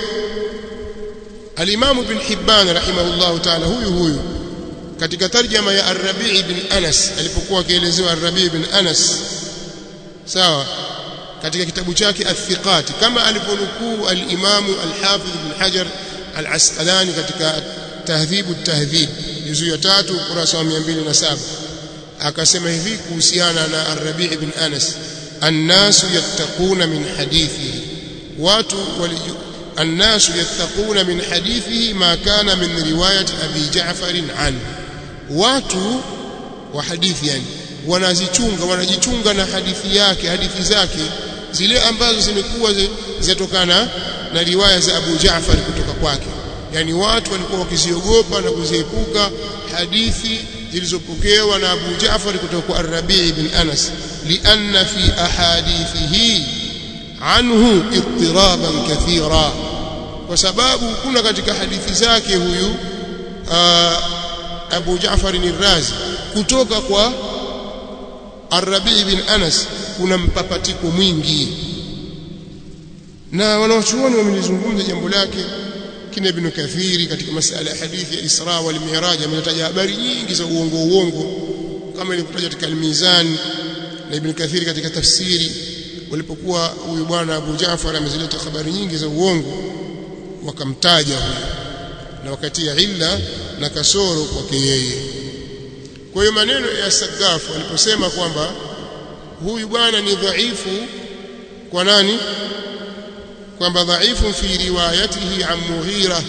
al-Imam Ibn Hibban rahimahullah ta'ala huyu huyu katika tarjama ya Ar-Rabi' ibn Anas alipokuwa akielezewa Ar-Rabi' ibn Anas, sawa, katika kitabu chake Athiqat, kama aliponukuu al-Imam al-Hafidh ibn Hajar al-Asqalani katika Tahdhib at-Tahdhib juzu ya tatu ukurasa wa mia mbili na saba, akasema hivi kuhusiana na Ar-Rabi' ibn Anas: an-nasu yattaquna min hadithihi, watu waliju الناس يتقون من حديثه ما كان من رواية أبي جعفر عنه. watu wa hadithi yani wanazichunga wanajichunga na hadithi yake, hadithi zake zile ambazo zimekuwa zinatokana na riwaya za Abu Jaafar kutoka kwake. Yani watu walikuwa wakiziogopa na kuziepuka hadithi zilizopokewa na Abu Jaafar kutoka kwa Ar-Rabi' ibn Anas, lianna fi ahadithihi anhu ittiraban kathira, kwa sababu kuna katika hadithi zake huyu aa, Abu Jaafar al-Razi kutoka kwa Ar-Rabi' ibn Anas kuna mpapatiko mwingi. Na wanachuoni wamelizungumza jambo lake. Kina Ibn Kathiri katika masala ya hadithi ya Isra wal Mi'raj ametaja habari nyingi za uongo uongo kama ilivyotajwa katika Al-Mizan, na Ibn Kathiri katika tafsiri walipokuwa huyu bwana Abu Jaafar amezileta habari nyingi za uongo wakamtaja huyu na wakatia illa na kasoro kwake yeye. Kwa hiyo maneno ya Sagafu aliposema kwamba huyu bwana ni dhaifu kwa nani, kwamba dhaifu fi riwayatihi an Mughira,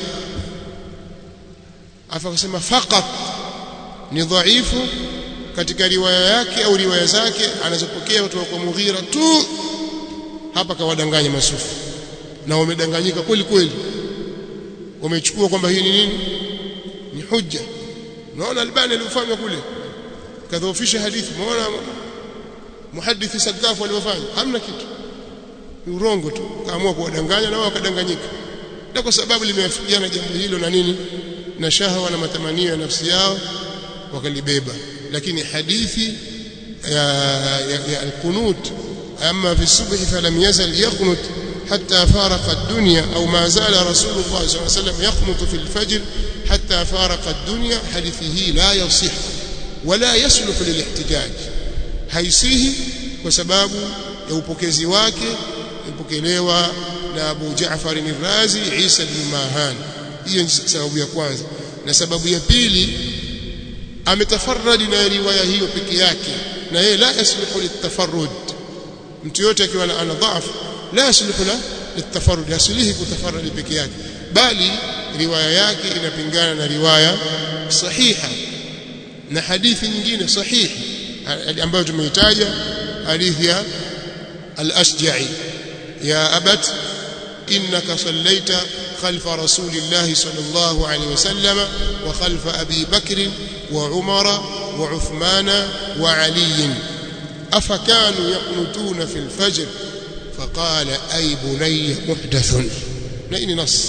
afa kusema faqat ni dhaifu katika riwaya yake au riwaya zake anazopokea kutoka kwa Mughira tu, hapa kawadanganya masufi na wamedanganyika kweli kweli. Wamechukua kwamba hii ni nini, ni hujja. Naona Albani alifanya kule kadhoofisha hadithi, muona muhadithi Sagafu alifanya, hamna kitu, ni urongo tu, kaamua kuwadanganya na wao wakadanganyika. Na kwa sababu limeafikiana jambo hilo na nini, na shahawa na matamanio ya nafsi yao wakalibeba. Lakini hadithi ya al-qunut amma fi as-subh falam yazal yaqnut حتى فارق الدنيا أو ما زال رسول الله صلى الله عليه وسلم يقنط في الفجر حتى فارق الدنيا حديثه لا يصح ولا يصلح للاحتجاج haisihi kwa sababu ya upokezi wake upokelewa na Abu Jaafar al-Razi Isa ibn Mahan. Hiyo ni sababu ya kwanza. Na sababu ya pili ametafarradi na riwaya hiyo peke yake na yeye la yasluhu litafarrud. Mtu yote akiwa ana dhaifu la yasluhu la litafarrud, yaslihi kutafarradi peke yake, bali riwaya yake inapingana na riwaya sahiha na hadithi nyingine sahihi ambayo tumeitaja, hadithi ya al-Ashja'i ya abat innaka sallaita khalfa rasulillahi sallallahu alayhi wasallam wa khalfa abi bakr wa umara wa uthmana wa ali afakanu yaqnutuna fi al-fajr faqala ay bunayya muhdathun. Na hii ni nas.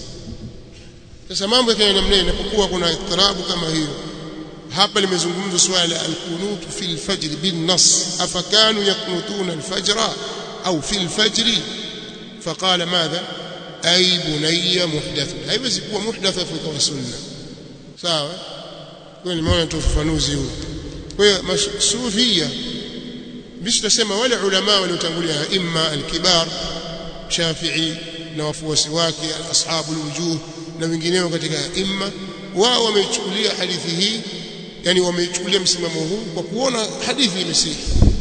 Sasa mambo yake namna hii, inapokuwa kuna itirabu kama hiyo, hapa limezungumzwa swala al-qunut fi al-fajr bin nas, afakanu yaqnutuna al-fajra au fi al-fajr faqala madha ay bunayya muhdath. Haiwezi kuwa muhdatha kwa sunna, sawa? Kwa hiyo nimeona tufafanuzi huu. Kwa hiyo masufia bishi tusema wale ulama waliotangulia imma al-kibar Shafi'i na wafuasi wake ashabul wujuh na wengineo katika imma, wao wamechukulia hadithi hii, yani wamechukulia msimamo huu kwa kuona hadithi imesihi,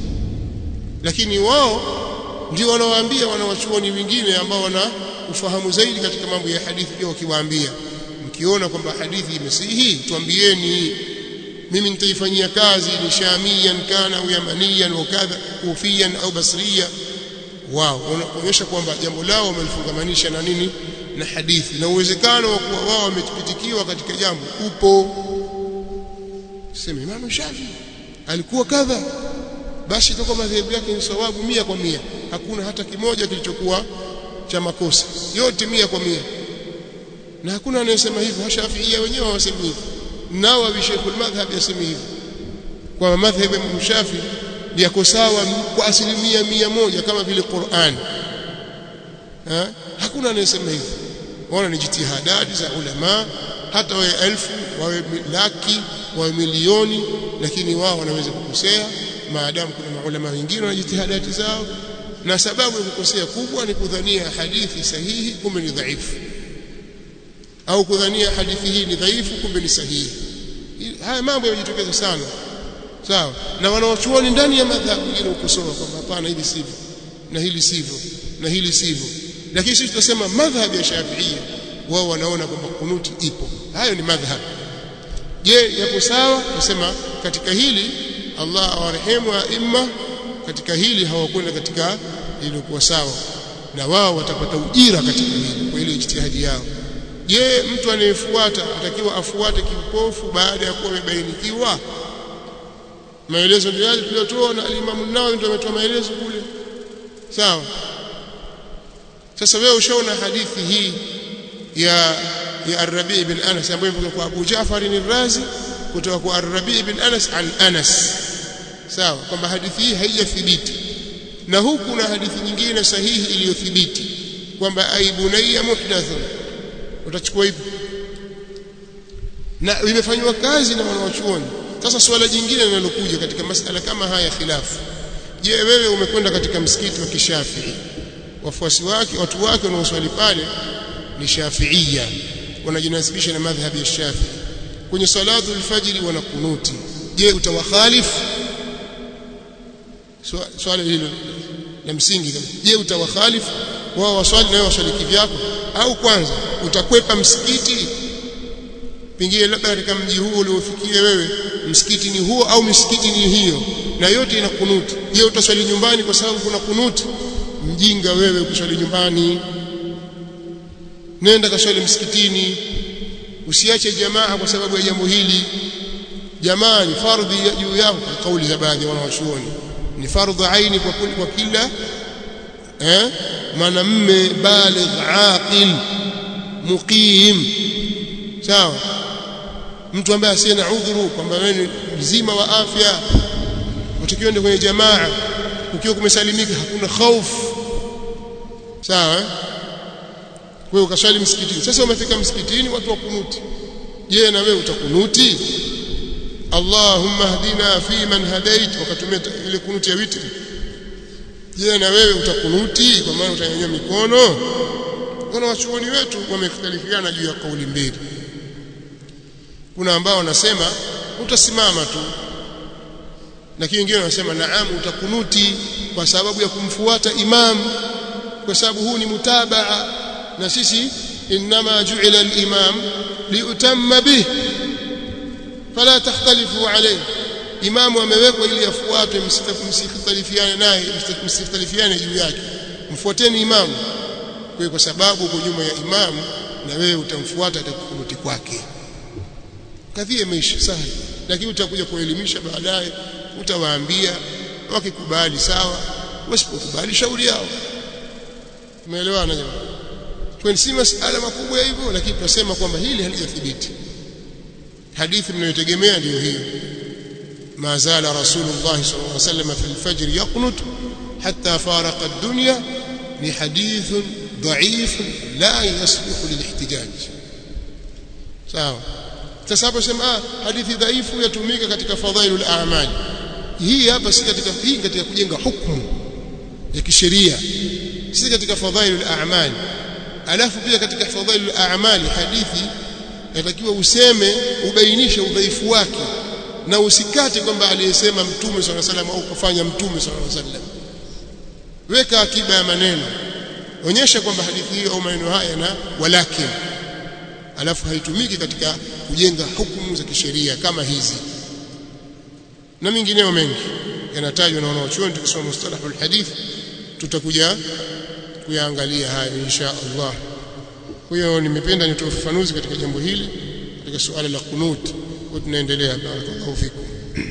lakini wao ndio wanawaambia wanawachuoni wengine ambao wana ufahamu zaidi katika mambo ya hadithi, pia wakiwaambia mkiona kwamba hadithi imesihi tuambieni, mimi nitaifanyia kazi, ni shamiyan kana au yamaniyan au kadha kufiyan au basriya. Wao wanaonyesha kwamba jambo lao wamelifungamanisha na nini, na hadithi, na uwezekano wa kuwa wao wamepitikiwa katika jambo upo. Sema Imam Shafi alikuwa kadha, basi itakuwa madhehebu yake ni sawabu mia kwa mia, hakuna hata kimoja kilichokuwa cha makosa, yote mia kwa mia. Na hakuna anayesema hivyo, Shafi'ia wenyewe hawasemi hivyo, nao wa Sheikhul Madhhab yasemi hivyo, kwa madhhabu ya Shafi yako sawa kwa asilimia mia moja kama vile Qur'an. Ha? Hakuna anayesema hivyo. Wana ni jitihadati za ulama, hata wawe elfu wawe laki wawe milioni, lakini wao wanaweza kukosea maadamu kuna maulama wengine na jitihadati zao, na sababu ya kukosea kubwa ni kudhania hadithi sahihi kumbe ni dhaifu, au kudhania hadithi hii ni dhaifu kumbe ni sahihi. Haya mambo yanajitokeza sana, sawa? Na wanawachuoni ndani ya madhhabu nyingine ukosoa kwamba hapana, hili sivyo na hili sivyo na hili sivyo, lakini sisi tunasema madhhabu ya Shafi'ia wao wanaona kwamba kunuti ipo. Hayo ni madhhabu. Je, yako sawa? Tunasema katika hili Allah awarehemu aima, katika hili hawakwenda katika lililokuwa sawa, na wao watapata ujira katika hili kwa ile ijtihadi yao. Je, mtu anayefuata atakiwa afuate kipofu baada ya kuwa amebainikiwa? Maelezo ndio yale tuliyotoa, na Imam an-Nawawi ndio ametoa maelezo kule, sawa? Sasa wewe ushaona hadithi hii ya ya Ar-Rabi' bin Anas ambayo ipo kwa Abu Jaafar al-Razi kutoka kwa Ar-Rabi' bin Anas an Anas, sawa, kwamba hadithi hii haijathibiti, na huku na hadithi nyingine sahihi iliyothibiti kwamba aibunayya muhdathun. Utachukua hivi na imefanywa kazi na wanawachuoni. Sasa swala jingine linalokuja katika masala kama haya khilafu, je, wewe umekwenda katika msikiti wa Kishafii, wafuasi wake watu wake wanaoswali pale ni Shafi'ia, wanajinasibisha na madhhabi ya Shafi'i, kwenye salatu al-fajr wana kunuti, je utawakhalifu? Swala hilo la msingi, je utawakhalifu wao waswali na waswali kivyako, au kwanza utakwepa msikiti? Pengine labda katika mji huu uliofikia wewe msikiti ni huo au msikiti ni hiyo na yote ina kunuti, je utaswali nyumbani kwa sababu kuna kunuti? Mjinga wewe, kuswali nyumbani, nenda kaswali msikitini, usiache jamaa kwa sababu ya jambo hili. Jamaa ni fardhi juu yako kwa kauli za baadhi ya wanawachuoni, ni fardhu aini kwa kwa kila eh mwanamume baligh aqil muqim, sawa? Mtu ambaye asiye na udhuru, kwamba wewe mzima wa afya, utakiwa ende kwenye jamaa ukiwa kumesalimika hakuna hofu sawa wewe ukaswali msikitini sasa umefika msikitini watu wa kunuti je na wewe utakunuti Allahumma hdina fi man hadait wakatumia ile kunuti ya witri je na wewe utakunuti kwa maana utanyanyua mikono kuna wachuoni wetu wamekhtalifiana juu ya kauli mbili kuna ambao wanasema utasimama tu lakini wengine wanasema naam utakunuti kwa sababu ya kumfuata imam kwa sababu huu ni mutabaa na sisi inma ju'ila al-imam liutamma bih fala takhtalifu alayhi imamu amewekwa ili afuatwe msikhtalifiane naye msikhtalifiane juu yake mfuateni imamu kwa kwa sababu uko nyuma ya imamu na wewe utamfuata atakukunuti kwake kadhia imeisha sawa lakini utakuja kuelimisha baadaye utawaambia wakikubali sawa wasipokubali shauri yao tumeelewana jamani kwa si masala makubwa hivyo lakini tunasema kwamba hili halijathibiti hadithi mnayotegemea ndio hiyo ma zala rasulullah sallallahu alaihi wasallam fi al-fajr yaqnut hatta faraqa ad-dunya ni hadith dha'if la yasluhu lil-ihtijaj sawa sasa hapo sema hadithi dhaifu yatumika katika fadhailul a'mal hii hapa si katika hii katika kujenga hukumu ya kisheria si katika fadhailul a'mal alafu pia katika fadhailul a'mal hadithi inatakiwa useme ubainishe udhaifu wake na usikate kwamba aliyesema mtume swalla salam au kufanya mtume swalla salam weka akiba ya maneno onyesha kwamba hadithi hiyo au maneno haya na walakin alafu haitumiki katika kujenga hukumu za kisheria kama hizi na mengineyo mengi yanatajwa na wanachuoni tukisoma mustalahul hadith tutakuja kuyaangalia haya insha Allah kwa hiyo nimependa nitoe ufafanuzi katika jambo hili katika suala la kunut kwa tunaendelea barakallahu fikum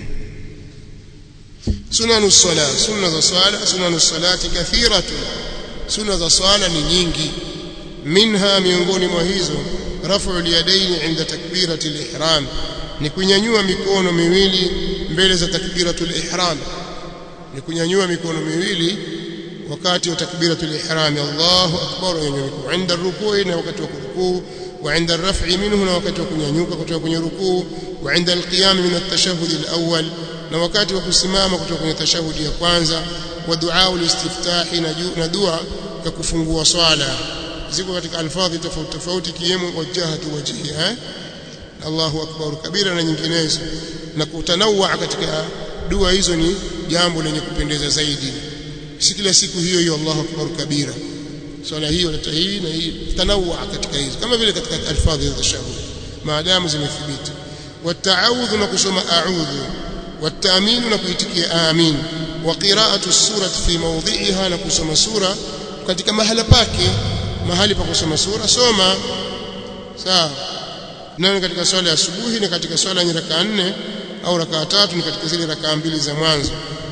sunanus salat sunna za swala sunanus salati kathiratu sunna za swala ni nyingi minha miongoni mwa hizo rafu al-yadaini inda takbirati al-ihram ni kunyanyua mikono miwili mbele za takbiratul ihram ni kunyanyua mikono miwili wakati wa takbiratul ihram Allahu akbar yanyanyuka inda rukuu na wakati wa rukuu wa inda raf'i minhu na wakati wa kunyanyuka kutoka kwenye rukuu wa inda al-qiyam min at-tashahhud al-awwal na wakati wa kusimama kutoka kwenye tashahudi ya kwanza wa du'a ul-istiftahi na dua ya kufungua swala ziko katika alfadhi tofauti tofauti kiwemo wajhatu wajhi eh Allahu akbar kabira na nyinginezo na kutanawa katika dua hizo ni jambo lenye kupendeza zaidi si kila siku hiyo hiyo Allahu akbar kabira swala hiyo na hii na hii tanawa katika hizo kama vile katika alfadhi za tashahhud maadamu zimethibiti wataawudhu na kusoma a'udhu wataaminu na kuitikia amin wa qira'atu surati fi mawdhi'iha na kusoma sura katika mahala pake mahali pa kusoma sura soma sawa na katika swala ya asubuhi na katika swala ya rakaa nne au rakaa tatu ni katika zile rakaa mbili za mwanzo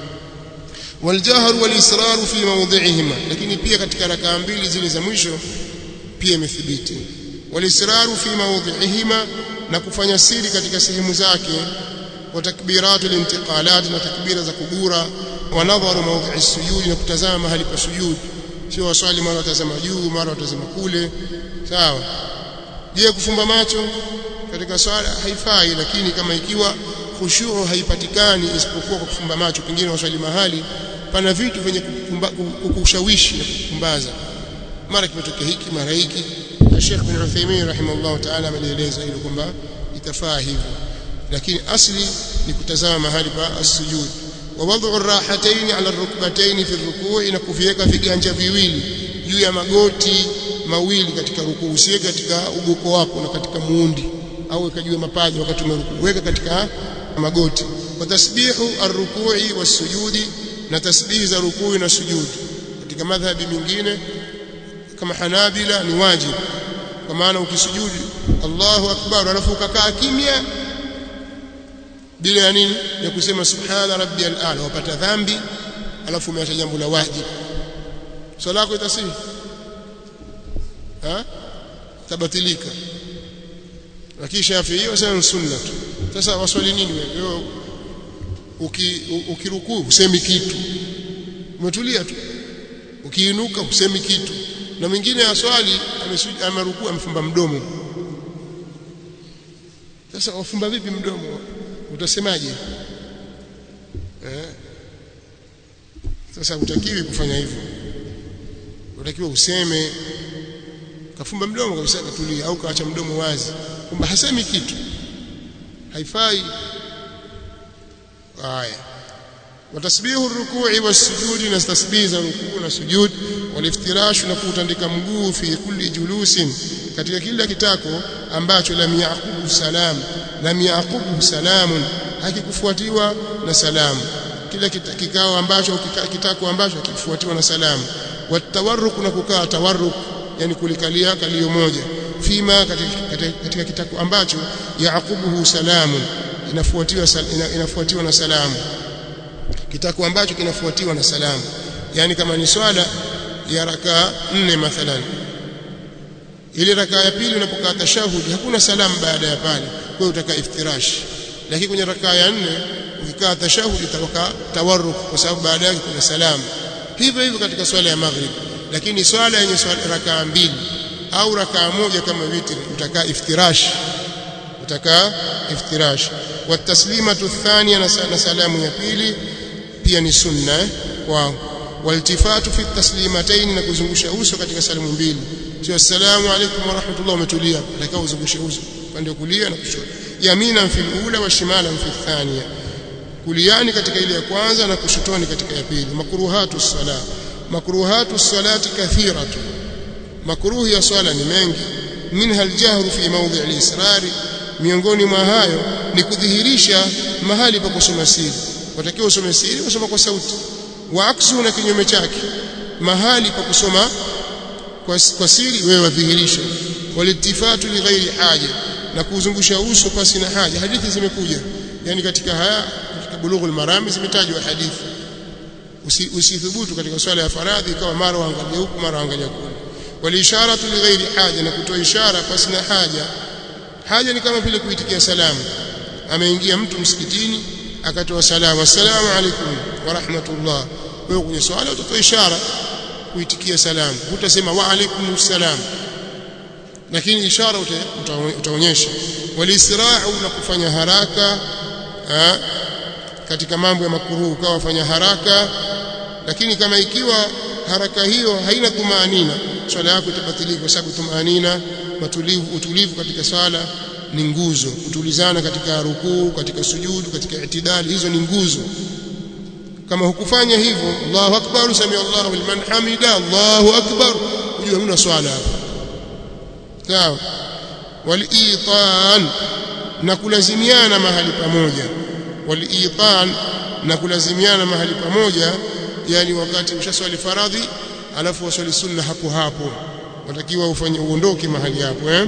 waljahru walisraru fi mawdhi'ihima lakini pia katika rakaa mbili zile za mwisho pia imethibiti walisraru fi mawdhi'ihima na kufanya siri katika sehemu zake wa takbiratul intiqalat na takbira za kugura wa nadharu mawdhi'i sujudi na kutazama mahali pa sujudi sio waswali mara watazama juu mara watazama kule sawa je kufumba macho katika swala haifai lakini kama ikiwa khushu' haipatikani isipokuwa kwa kufumba macho pengine waswali mahali pana vitu vyenye kukushawishi na kukumbaza mara kimetokea hiki mara hiki Sheikh bin Uthaymeen rahimahullah ta'ala ameeleza hilo kwamba itafaa hivyo lakini asli ni kutazama mahali pa as-sujud wa wad'u ar-rahatayn 'ala ar-rukbatayn fi ar-ruku' na kuviweka viganja viwili juu ya magoti mawili katika rukuu usiweke katika ugoko wako na katika muundi au weka juu ya mapaja wakati umerukuu weka katika magoti wa tasbihu ar-ruku'i was-sujudi na tasbihi za rukuu na sujudi katika madhhabi mengine kama Hanabila ni wajibu kwa maana ukisujudi Allahu akbar alafu ukakaa kimya bila ya nini ya kusema subhana rabbiyal a'la wapata dhambi alafu umeacha jambo la wajibu swala yako itasihi ha tabatilika lakini Shafi'i wasema sunna tu sasa waswali nini wewe uki ukirukuu usemi kitu umetulia tu ukiinuka usemi kitu na mwingine aswali amerukuu amefumba mdomo sasa wafumba vipi mdomo utasemaje eh sasa utakiwi kufanya hivyo utakiwa useme kafumba mdomo kabisa katulia au kaacha mdomo wazi kwamba hasemi kitu haifai haya watasbihu rukui wasujudi na tasbih za rukuu na sujud waliftirash na kutandika mguu fi kulli julusin katika kila kitako ambacho lam yaqubu salam lam yaqubu salamun hakikufuatiwa na salamu kila kikao ambacho kitako ambacho hakifuatiwa na salamu watawarruk na kukaa tawarruk yani kulikalia kalio moja fima katika, katika kitako ambacho yaqubuhu salamun inafuatiwa inafuatiwa na salamu kitako ambacho kinafuatiwa na salamu yani kama ni swala ya rakaa nne mathalan ile rakaa ya pili unapokaa tashahudi hakuna salamu baada ya pale kwa utakaa iftirash lakini kwenye rakaa ya nne ukikaa tashahudi utakaa tawarruk kwa sababu baada yake kuna salamu hivyo hivyo katika swala ya maghrib lakini swala yenye rakaa mbili au rakaa moja kama witri utakaa iftirash utakaa iftirash wa taslimatu thania na salamu ya pili pia ni sunna kwa waltifatu fi taslimatayn na kuzungusha uso katika salamu mbili sio assalamu alaykum wa rahmatullah umetulia utakao uzungushe uso pande kulia na kushoto yamina fi ula wa shimala fi thania kuliani katika ile ya kwanza na kushotoni katika ya pili makruhatu sala makruhatu salati kathiratu makruhi ya swala ni mengi minha aljahru fi mawdhi' al-israri miongoni mwa hayo ni kudhihirisha mahali pa kusoma siri watakiwa usome siri usome kwa sauti wa aksu na kinyume chake mahali pa kusoma kwa, kwa siri wewe wadhihirisha walitifatu li ghairi haja na kuzungusha uso pasi na haja hadithi zimekuja yani katika haya katika bulughul marami zimetajwa hadithi usithubutu usi katika swala ya faradhi kama mara waangalia huku mara waangalia kule walisharatu li ghairi haja na kutoa ishara pasi na haja haja ni kama vile kuitikia salamu ameingia mtu msikitini akatoa salamu assalamu alaykum wa rahmatullah wewe kwenye swala utatoa ishara kuitikia salamu utasema wa alaykum assalam lakini ishara utaonyesha walisra'u na kufanya haraka ha, katika mambo ya makruh kawa fanya haraka lakini kama ikiwa haraka hiyo haina tumaanina swala yako itabatilika kwa sababu tumaanina matulivu utulivu katika swala ni nguzo utulizana katika rukuu katika sujudu katika itidali hizo ni nguzo kama hukufanya hivyo Allahu akbar sami Allahu liman hamida Allahu akbar unajua huna swala hapo sawa waliitan na kulazimiana mahali pamoja waliitan na kulazimiana mahali pamoja yani wakati ushaswali faradhi alafu waswali sunna hapo hapo watakiwa ufanye uondoke mahali hapo eh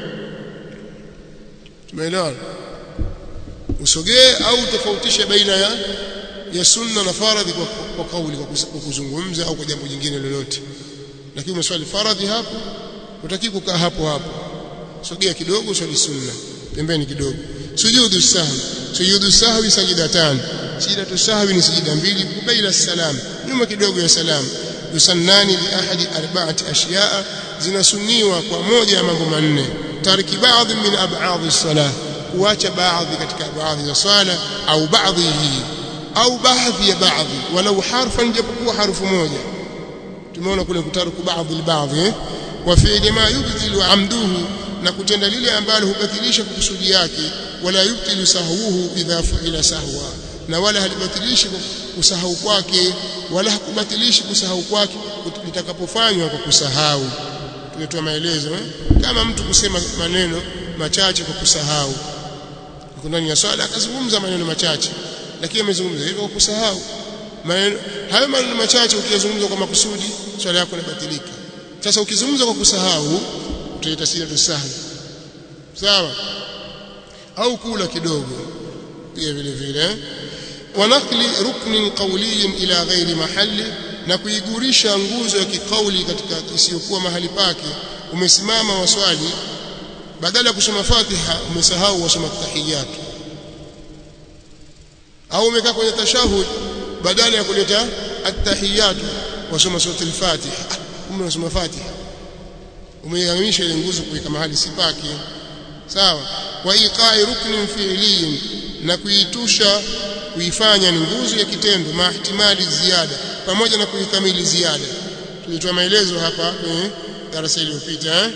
tumeelewa usogee au tofautishe baina ya ya sunna na faradhi kwa, kwa kauli kwa kuzungumza au kwa jambo jingine lolote lakini umeswali faradhi hapo utakiwa kukaa hapo hapo sogea kidogo uswali sunna pembeni kidogo sujudu sahwi sujudu sahwi sajidatan sajidatu sahwi ni sajida mbili kubaila salam nyuma kidogo ya salam yusannani li ahadi arba'ati ashiya'a zinasuniwa kwa moja ya mambo manne tariki baadhi min ab'adhi as-salah kuacha baadhi katika baadhi za swala au baadhi au baadhi ya baadhi walau harfan japokuwa harfu moja tumeona kule kutaruku baadhi baadhi wa fi'li ma yubtilu amduhu na kutenda lile ambalo hubatilisha kusudi yake wala yubtilu sahwuhu idha fu'ila sahwa na wala halibatilishi kusahau kwake wala hakubatilishi kusahau kwake litakapofanywa kwa kusahau tumetoa maelezo eh? Kama mtu kusema maneno machache kwa kusahau kuna ndani ya swala akazungumza maneno machache lakini amezungumza hivyo kwa kusahau maneno hayo maneno machache ukiyazungumza kwa makusudi swala yako inabatilika sasa ukizungumza kwa kusahau utaita sijadu sahwi sawa au kula kidogo pia vile vile wanakli ruknin qawliyin ila ghairi mahalli na kuigurisha nguzo ya kikauli katika isiyokuwa mahali pake umesimama waswali badala ya kusoma Fatiha umesahau wasoma tahiyatu au umekaa kwenye tashahud badala ya kuleta at-tahiyat wasoma sura al-Fatiha umesoma Fatiha umehamisha ile nguzo kuweka mahali sipaki sawa wa iqa'i ruknin fi'liyin na kuitusha kuifanya ni nguzo ya kitendo mahtimali ziada pamoja na kuikamili ziada tulitoa maelezo hapa kwenye darasa iliyopita eh?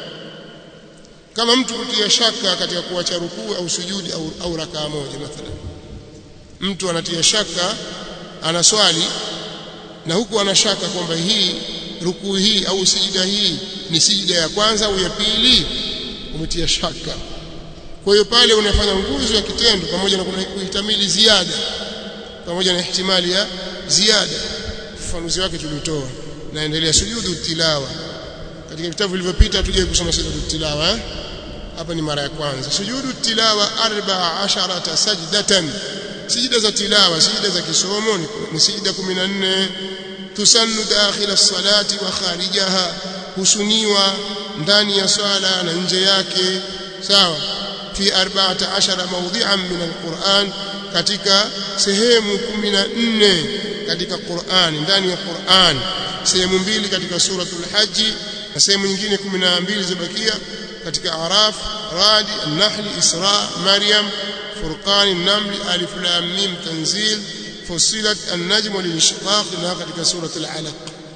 Kama mtu kutia shaka katika kuacha rukuu au sujudi au, au rakaa moja mathalan mtu anatia shaka anaswali na huku anashaka kwamba hii rukuu hii au sijida hii ni sijida ya kwanza au ya pili umetia shaka kwa hiyo pale unafanya nguzo ya kitendo pamoja na kuhitamili ziada pamoja na ihtimali ya ziada ufafanuzi wake tulitoa naendelea sujudu tilawa katika vitabu vilivyopita tuje kusoma sujudu tilawa eh? Hapa ni mara ya kwanza sujudu tilawa arba'a asharata sajdatan sijida za tilawa sijida za kisomo ni, ni sijida kumi na nne tusannu dakhila as-salati wa kharijaha husuniwa ndani ya swala na nje yake sawa fi arba'ata ashara mawdhi'an min al-Qur'an katika sehemu kumi na nne katika Qur'an ndani ya Qur'an sehemu mbili katika suratul Hajj na sehemu nyingine kumi na mbili zibakia katika Araf, Rad, An-Nahl, Isra, Maryam, Furqan, An-Naml, Alif Lam Mim, Tanzil, Fussilat, An-Najm wal-Inshiqaq na katika suratul Alaq.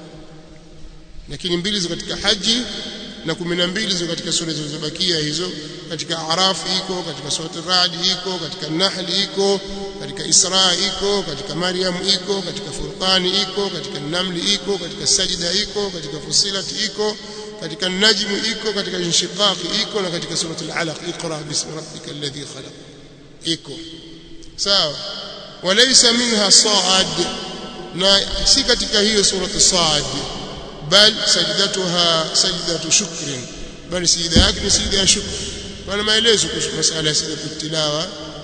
Lakini mbili ziko katika Haji na kumi na mbili ziko katika sura zilizobakia hizo katika Araf iko katika suratul Rad iko katika An-Nahl iko katika Isra iko katika Maryam iko katika Furqan iko katika An-Naml iko katika Sajda iko katika Fussilat iko katika An-Najm iko katika Inshiqaq iko na katika suratul Alaq Iqra bismi rabbikal ladhi khalaq iko sawa walaysa minha Sa'ad na si katika hiyo suratul Sa'ad bal sajdatuha sajdatu shukrin bali sijida yake ni sijida ya shukr bali maelezo kuhusu masuala ya sijida tilawa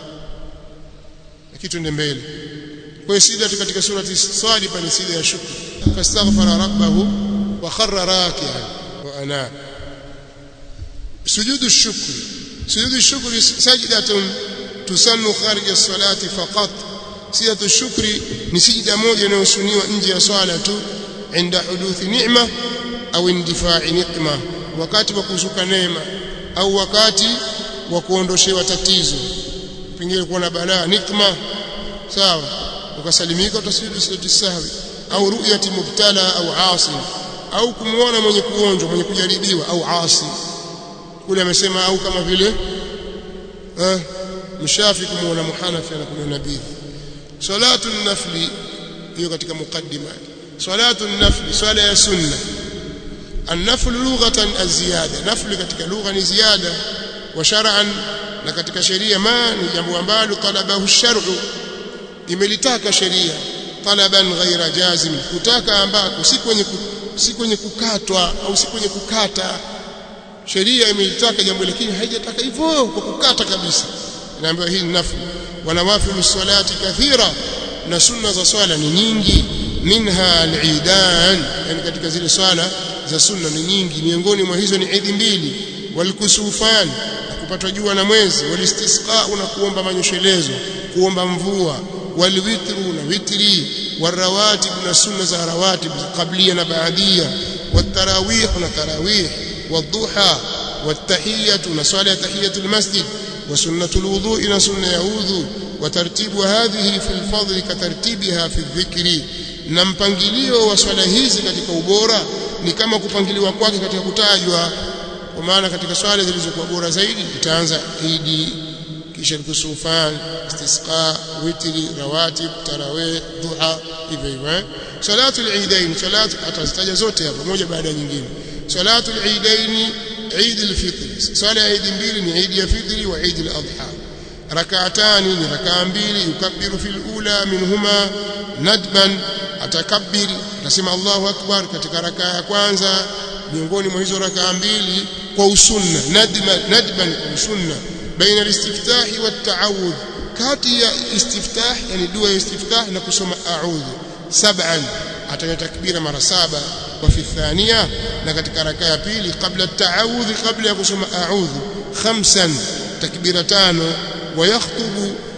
kitu ndio mbele kwa hiyo sijida katika surati Sa'ad ni sijida ya shukr fastaghfara rabbahu wa kharra raki'an wa ana sujudu shukr sujudu shukr sajdatun tusannu kharij as-salati faqat sijidatu shukri ni sijida moja inayosuniwa nje ya swala tu عند حدوث نعمة أو اندفاع نقمة wakati wa kuzuka neema au wakati wa kuondoshewa tatizo pengine kuna balaa nikma sawa ukasalimika utasujudu sujudi sahwi au ru'yati mubtala au asi au kumuona mwenye kuonjwa mwenye kujaribiwa au asi kule amesema au kama vile eh mshafi kumuona muhanafi na kumuona nabii salatu nafli hiyo katika mukaddima صلاه النفل صلاه سنه النفل لغه الزياده نفل katika lugha ni ziada wa shar'an na katika sheria ma ni jambo ambalo talabahu shar'u imelitaka sheria talaban ghaira jazim kutaka ambako si kwenye si kwenye kukatwa au si kwenye kukata sheria imelitaka jambo lakini haijataka hivyo kwa kukata kabisa inaambiwa hii nafl wa nawafilu salati kathira na sunna za swala ni nyingi minha al-eidan yani katika zile swala za sunna ni nyingi miongoni mwa hizo ni idi mbili walkusufan kupatwa jua na mwezi walistisqa na kuomba manyeshelezo kuomba mvua walwitru na witri warawatib na sunna za rawatib qablia na baadia watarawih na tarawih wadhuha wattahiyatu na swala tahiyatul masjid wa sunnatul wudu ina sunna ya udhu وترتيب هذه في الفضل كترتيبها في الذكر na mpangilio wa swala hizi katika ubora ni kama kupangiliwa kwake katika kutajwa kwa maana katika swala zilizokuwa bora zaidi itaanza idi kisha kusufan istisqa witri rawatib tarawih duha hivyo hivyo salatu al-eidain salatu atazitaja zote hapa moja baada ya nyingine salatu al-eidain eid al-fitr swala ya eid mbili ni eid ya fitri wa eid al-adha rak'atani ni rak'a mbili yukabbiru fil ula minhuma nadban atakabbir nasema Allahu akbar katika rak'a ya kwanza miongoni mwa hizo rak'a mbili kwa usunna nadban nadban kwa usunna baina al-istiftah wa at-ta'awudh kati ya istiftah yani dua ya istiftah na kusoma a'udhu sab'an ataya takbira mara saba wa fi thaniya na katika rak'a ya pili kabla at-ta'awudh kabla ya kusoma a'udhu khamsan takbira tano ويخطب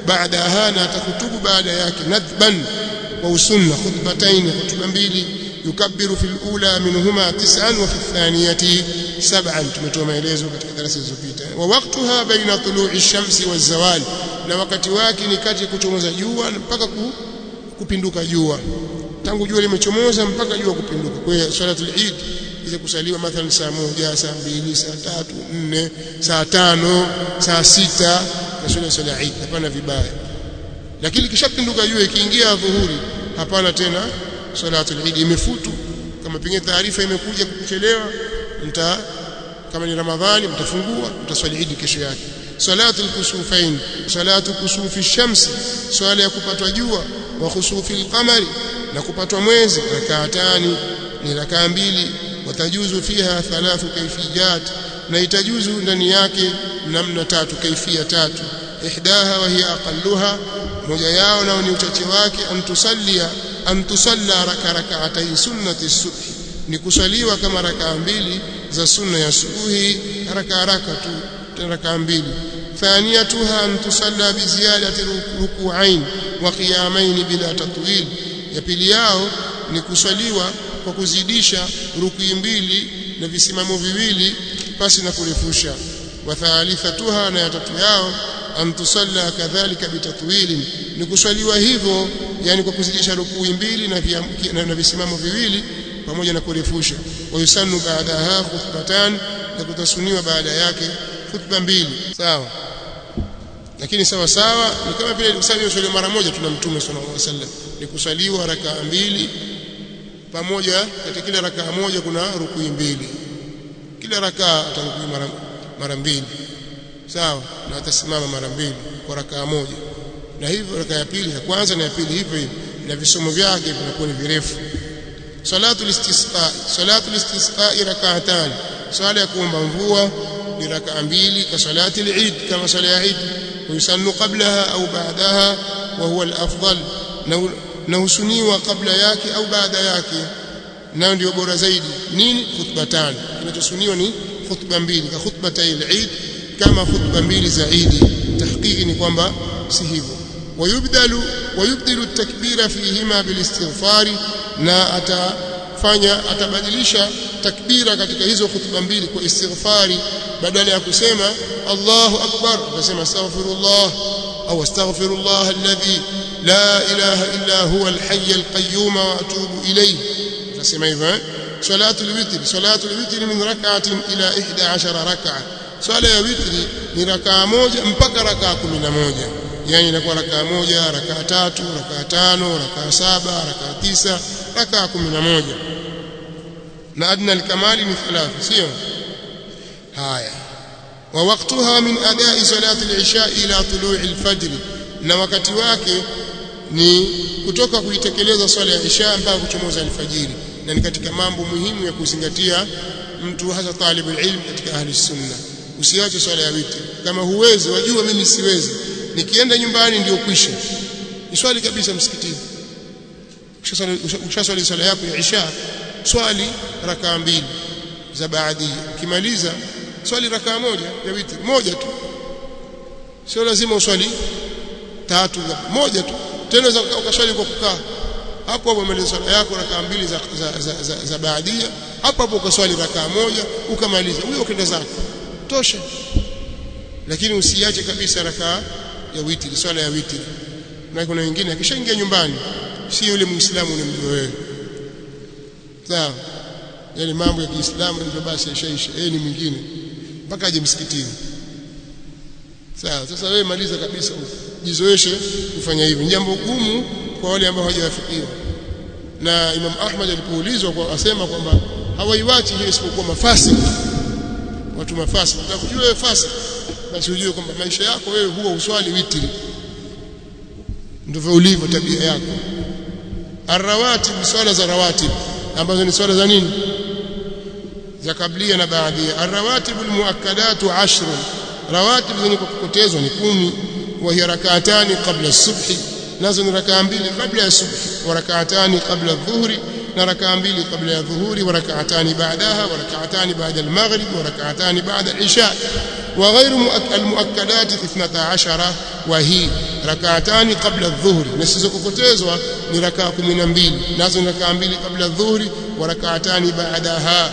baadaha na atakutubu baada yake nadban wa sunna khutbatayn khutba mbili yukabbiru fil ula minhuma tis'an wa fi thaniyati sab'an tumetoa maelezo katika darasa zilizopita wa waqtaha baina tulu'i shamsi wa zawal na wakati wake ni kati ya kuchomoza jua mpaka ku, kupinduka jua tangu jua limechomoza mpaka jua kupinduka kwa hiyo salatul eid ile kusaliwa mathalan saa moja saa mbili saa tatu nne saa tano saa sita na swala swala eid hapana vibaya lakini kishapinduka jua ikiingia dhuhuri hapana tena salatul eid imefutu kama pengine taarifa imekuja kuchelewa mta kama ni ramadhani mtafungua mtaswali eid kesho yake salatul kusufain salatu kusufi shamsi swala ya kupatwa jua wa khusufi al-qamari na kupatwa mwezi rakaatani ni rakaa mbili watajuzu fiha thalathu kayfiyat na itajuzu ndani yake namna tatu kaifia tatu ihdaha wa hiya aqalluha moja yao nao ni uchache wake antusallia antusalla raka rak'atayn sunnati as-subh ni kusaliwa kama rakaa mbili za sunna ya subuhi haraka haraka tu rakaa mbili thaniyatuha antusalla bi ziyadati ruku'ain wa qiyamain bila tatwil ya pili yao ni kusaliwa kwa kuzidisha rukui mbili na visimamo viwili pasi na kurefusha wa thalithatuha na ya tatu yao antusalla kadhalika bitatwil ni kusaliwa hivyo yani kwa kuzidisha rukui mbili na, vya, na, na visimamo viwili pamoja na kurefusha wa yusannu baadaha khutbatan na kutasuniwa baada yake khutba mbili sawa lakini sawa sawa ni kama vile kusali swala mara moja tuna mtume sallallahu alaihi wasallam ni kusaliwa rakaa mbili pamoja katika kila rakaa moja kuna rukui mbili kila rakaa atarukui mara mara mbili sawa na atasimama mara mbili kwa rakaa moja na hivyo rakaa ya pili ya kwanza na ya pili hivyo hivyo na visomo vyake vinakuwa ni virefu salatu listisqa salatu listisqa rak'atan swala ya kuomba mvua ni rakaa mbili ka salati al-eid kama sala ya eid ويسن قبلها أو بعدها وهو الأفضل نهسنيwa kabla yake au baada yake nao ndio bora zaidi nini khutbatan kinachosuniwa ni khutba mbili ka khutbatay al-eid kama khutba mbili za eid tahqiqi ni kwamba si hivyo wayubdalu wayubdilu at-takbira fihima bil-istighfari na atafanya atabadilisha takbira katika hizo khutba mbili kwa istighfari badala ya kusema Allahu akbar atasema astaghfirullah au astaghfirullah alladhi la ilaha illa huwa alhayy alqayyum wa atubu ilayhi atasema hivyo salatu alwitr salatu alwitr min rak'atin ila ihda ashara rak'a swala ya witri ni rakaa moja mpaka rakaa kumi na moja yani inakuwa rakaa moja rakaa tatu rakaa tano rakaa saba rakaa tisa rakaa kumi na moja na adna alkamali ni thalath sio haya wa waqtaha min ada'i salati al-isha ila tulu'i al-fajr na wakati wake ni kutoka kuitekeleza swala ya isha mpaka kuchomoza alfajiri na ni katika mambo muhimu ya kuzingatia mtu hasa talibul ilm katika ahli sunna usiache swala ya witri kama huwezi wajua mimi siwezi nikienda nyumbani ndio kwisha iswali kabisa msikitini ukishaswali swala yako ya isha swali rakaa mbili za baadia ukimaliza swali rakaa moja ya witri moja tu sio lazima uswali tatu moja tu tena ukaswali kwa kukaa hapo hapo umaliza swala yako rakaa mbili za za, za, za, za baadia hapo hapo ukaswali rakaa moja ukamaliza huyo ukenda zako tosha lakini usiache kabisa rakaa ya witri swala ya witri na kuna wengine akishaingia nyumbani si yule muislamu unamjua wewe sawa yani mambo ya Kiislamu ndio basi yashaisha yeye ni mwingine mpaka aje msikitini sawa sasa wewe maliza kabisa jizoeshe kufanya hivyo jambo gumu kwa wale ambao hawajafikia na Imam Ahmad alipoulizwa kwa asema kwamba hawaiwachi hiyo isipokuwa mafasi watu mafasi utakujua wewe fasi basi ujue kwamba maisha yako wewe huwa uswali witri ndivyo ulivyo tabia yako arrawatib swala za rawatib ambazo ni swala za nini za kablia na baadia arrawatib almuakkadatu ashr rawatib zenye kukotezwa ni kumi wa hiya rak'atani qabla as-subhi nazo ni rakaa mbili kabla ya subhi wa rak'atani qabla adh-dhuhri na rakaa mbili kabla ya dhuhuri wa rak'atani ba'daha wa rak'atani ba'da al-maghrib wa rak'atani ba'da al-isha wa ghayru al-muakkadat اثنتا عشرة wa hi rak'atani qabla adh-dhuhri na sizokupotezwa ni rakaa kumi na mbili nazo ni rakaa mbili kabla adh-dhuhri wa rak'atani ba'daha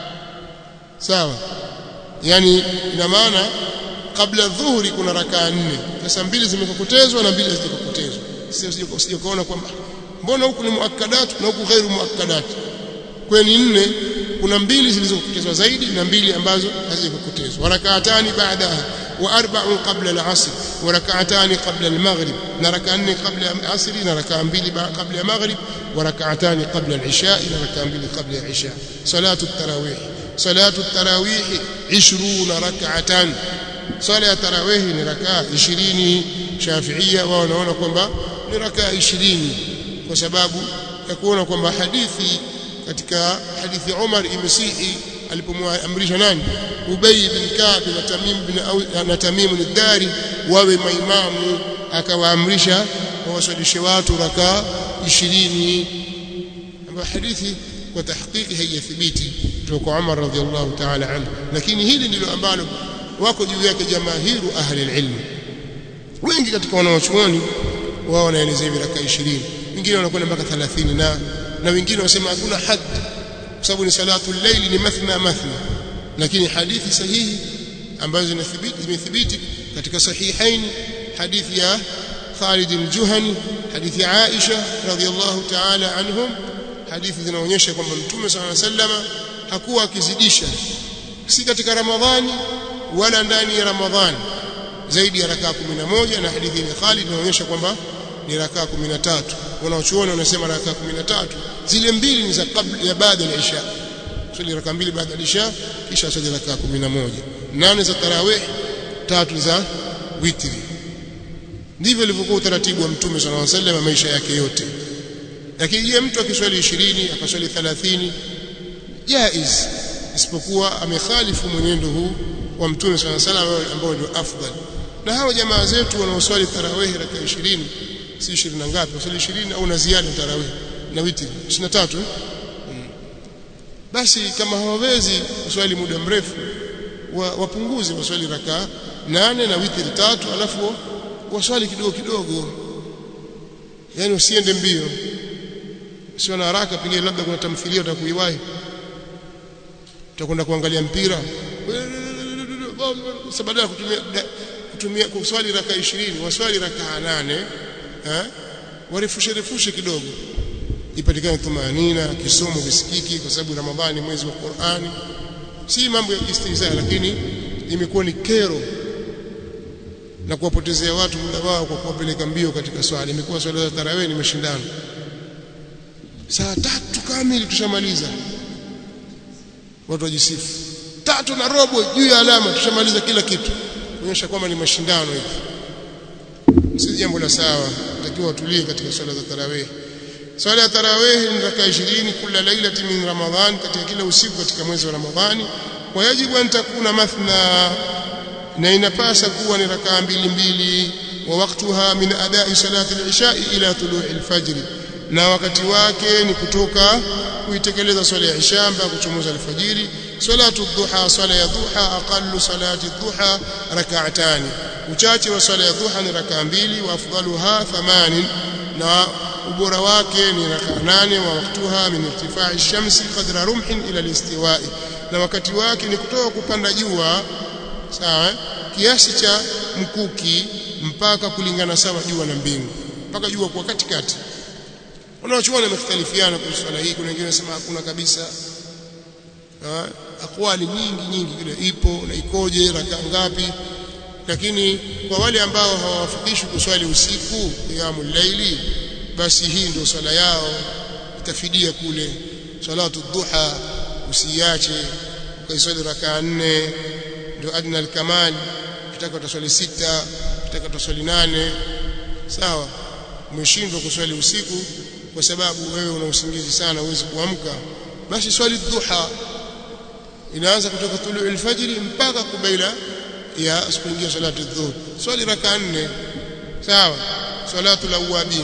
sawa yani ina maana kabla dhuhuri kuna rakaa nne sasa mbili zimekupotezwa na mbili hazikupotezwa sio usije kuona kwamba mbona huku ni muakkadat na huku ghairu muakkadat kwa ni nne kuna mbili zilizokupotezwa zaidi na mbili ambazo hazikupotezwa rak'atani ba'daha wa arba'un qabla al-'asr wa rak'atani qabla al-maghrib na rakaa nne kabla al-'asr na rakaa mbili kabla al-maghrib wa rak'atani qabla al-'isha na rakaa mbili kabla al-'isha salatu at-tarawih salatu at-tarawih عشرين ركعه swala tarawih ni rakaa ishirini Shafi'ia wao wanaona kwamba ni rakaa ishirini kwa sababu ya kuona kwamba hadithi katika hadithi Umar imesihi alipomwamrisha nani Ubay bin Ka'b na Tamim bin na Tamim ad-Dari wawe maimamu akawaamrisha wawasalishe watu rakaa ishirini ambapo hadithi kwa tahqiqi haijathibiti kutoka Umar radhiallahu ta'ala anhu lakini hili ndilo ambalo wako juu yake jamaahiru ahli ilmu wengi katika wanawachuoni wao wanaeleza hivi rakaa ishirini wengine wanakwenda mpaka thelathini na na wengine wanasema hakuna had kwa sababu ni salatu al-layli ni mathna mathna lakini hadithi sahihi ambazo zinathibiti zimethibiti katika sahihain hadithi ya Khalid al-Juhani hadithi ya Aisha radhiyallahu ta'ala anhum hadithi zinaonyesha kwamba Mtume sallallahu alayhi wasallam hakuwa akizidisha si katika Ramadhani wala ndani ya Ramadhani zaidi ya rakaa kumi na moja na hadithi ya Khalid inaonyesha kwamba ni rakaa kumi na tatu wanaochuoni wanasema rakaa kumi na tatu zile mbili ni za kabla ya baada ya Isha swali rakaa mbili baada ya Isha kisha swali rakaa kumi na moja nane za tarawih tatu za witri ndivyo ilivyokuwa utaratibu wa Mtume sallallahu alaihi wasallam maisha yake yote lakini je mtu akiswali ishirini akaswali thelathini jaiz isipokuwa amekhalifu mwenendo huu wa Mtume sallallahu alaihi wasallam ambao ndio afdal na hao jamaa zetu wanaoswali tarawih rakaa ishirini si ishirini na ngapi waswali ishirini au na ziada tarawih na witri ishirini na tatu eh? hmm. basi kama hawawezi kuswali muda mrefu wapunguze wa waswali rakaa nane na witri tatu alafu waswali kidogo kidogo yani usiende mbio sio na haraka pengine labda kuna tamthilia utakuiwahi utakwenda kuangalia mpira sababu ya kutumia kutumia kuswali rakaa ishirini waswali rakaa nane eh warefushe refushe kidogo ipatikane tumanina kisomo visikiki kwa sababu Ramadhani mwezi wa Qur'ani si mambo ya istihza lakini imekuwa ni kero na kuwapotezea watu muda wao kwa kuwapeleka mbio katika swali imekuwa swala za tarawih ni mashindano saa tatu kamili tushamaliza watu wajisifu tatu na robo juu ya alama tushamaliza kila kitu kuonyesha kwamba ni mashindano hivi si jambo la sawa takiwa watulie katika swala za tarawih swala ya tarawih ni rakaa ishirini kila lailati min ramadhan katika kila usiku katika mwezi wa Ramadhani kwa yajibu an takuna mathna na inapasa kuwa ni rakaa mbili mbili wa waktuha min adai salati al-isha ila tulu'i al-fajr na wakati wake ni kutoka kuitekeleza swala ya isha mpaka kuchomoza alfajiri salatu dhuha swala ya dhuha aqallu salati dhuha rak'atani uchache wa swala ya dhuha ni rakaa mbili wa afdaluha thamanin na ubora wake ni rakaa nane wa waktuha min irtifai shamsi qadra rumhin ila alistiwa'i na wakati wake ni kutoka kupanda jua sawa kiasi cha mkuki mpaka kulingana sawa jua na mbingu mpaka jua kwa katikati wanaochuoni wamekhtalifiana kuhusu swala hii kuna wengine wanasema hakuna kabisa ah akwali nyingi nyingi ile ipo na ikoje rakaa ngapi lakini kwa wale ambao hawawafikishwi kuswali usiku qiyamul layli basi hii ndio swala yao itafidia kule salatu dhuha usiache ukaiswali rakaa nne ndio adna al-kamal kitaka utaswali sita kitaka utaswali nane sawa umeshindwa kuswali usiku kwa sababu wewe una usingizi sana huwezi kuamka basi swali dhuha inaanza kutoka tulu al-fajr mpaka kubaila ya kuingia salatu dhuhur swali rakaa nne sawa salatu al-awabin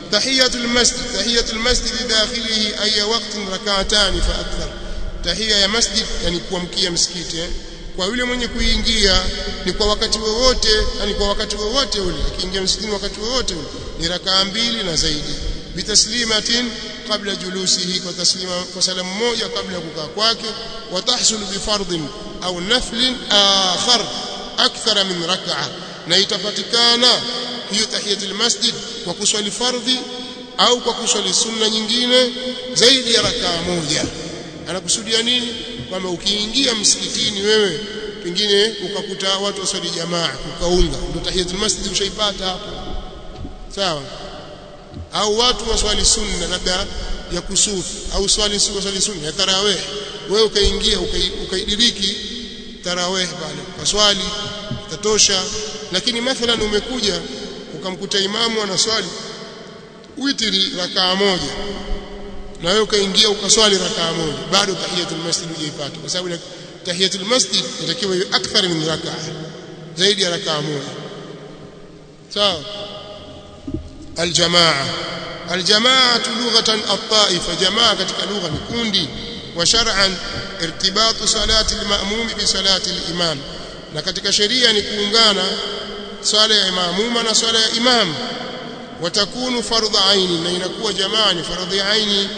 tahiyatul masjid tahiyatul masjid dakhilihi ay waqtin rak'atan fa akthar tahia ya masjid yani kuamkia msikiti eh? Kwa yule mwenye kuingia ni kwa wakati wowote yani kwa wakati wowote ule akiingia msikitini wakati wowote ule ni rakaa mbili na zaidi bitaslimatin kabla julusihi kwa taslima kwa salamu moja kabla ya kukaa kwake watahsulu bi fardhin au naflin akhar akthara min rak'a na itapatikana hiyo tahiyatul masjid kwa kuswali fardhi au kwa kuswali sunna nyingine zaidi ya rakaa moja. Anakusudia nini? Kwamba ukiingia msikitini wewe pengine ukakuta watu waswali jamaa ukaunga ndio tahiyatul masjid ushaipata hapo, sawa? Au watu waswali sunna labda ya kusufu au swali swali sunna ya tarawih, wewe ukaingia ukaidiriki tarawih pale kwa swali tatosha. Lakini mathalan umekuja ukamkuta imamu anaswali witri rakaa moja na wewe ukaingia ukaswali rakaa moja, bado tahiyatul masjid hujaipata, kwa sababu tahiyatul masjid inatakiwa iwe akthar min rakaa, zaidi ya rakaa moja, sawa? Aljamaa aljamaa lughatan at-taifa, jamaa katika lugha ni kundi, wa shar'an irtibatu salati al-ma'mum bi salati al-imam, na katika sheria ni kuungana swala ya maamuma na swala ya imam. Watakunu fardhu aini, na inakuwa jamaa ni fardhu aini,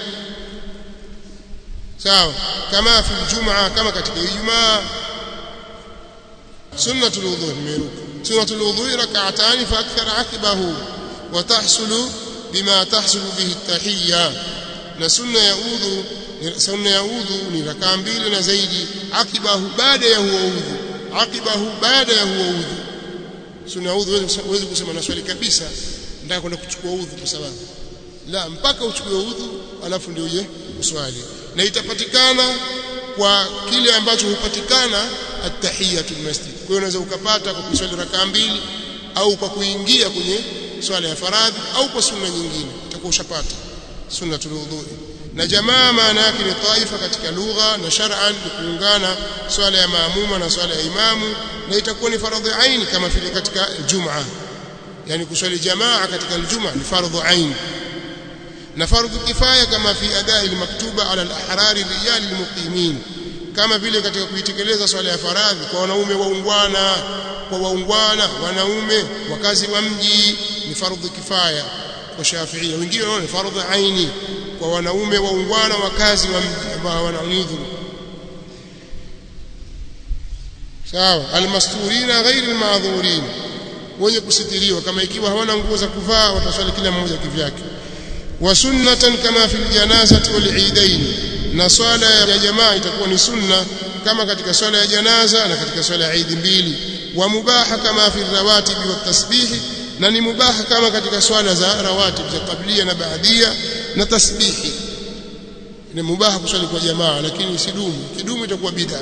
sawa? Kama fi aljumaa, kama katika ijumaa. Sunnatul wudhu miruku sunnatul wudhu rak'atan fa akthar akibahu wa tahsulu bima tahsulu bihi at-tahiyya, na sunna ya udhu sunna ya udhu ni rakaa mbili na zaidi, akibahu baada ya huo udhu, akibahu baada ya huo udhu. Sunna ya udhu huwezi kusema na swali kabisa nataka kwenda kuchukua udhu kwa sababu la, mpaka uchukue udhu alafu ndio uje uswali, na itapatikana kwa kile ambacho hupatikana at-tahiyatul masjid. Kwa hiyo unaweza ukapata kwa kuswali rakaa mbili au kwa kuingia kwenye swala ya faradhi au kwa sunna nyingine utakuwa ushapata sunnatul wudhu. Na jamaa maana yake ni taifa katika lugha, na shar'an ni kuungana swala ya maamuma na swala ya imamu, na itakuwa ni faradhi aini kama vile katika Ijumaa. Yani kuswali jamaa katika Ijumaa ni faradhi aini, na faradhi kifaya kama fi adai al-maktuba ala al-ahrari rijal al-muqimin, kama vile katika kuitekeleza swala ya faradhi kwa wanaume waungwana, kwa waungwana wanaume wakazi wa mji ni faradhi kifaya kwa Shafi'i. Wengine wanaona faradhi aini kwa wanaume waungwana wakazi wa mji ambao wana udhuru, sawa? Almasturina ghairi almadhurin, wenye kusitiriwa, kama ikiwa hawana nguo za kuvaa wataswali kila mmoja kivyake. Wa sunnatan kama fil janazati wal eidain, na swala ya jamaa itakuwa ni sunna kama katika swala ya janaza na katika swala ya Eid mbili. Wa mubaha kama fil rawatib wa tasbihi, na ni mubaha kama katika swala za rawatib za qablia na baadia na tasbihi. Ni mubaha kuswali kwa jamaa, lakini sidumu, kidumu itakuwa bid'a.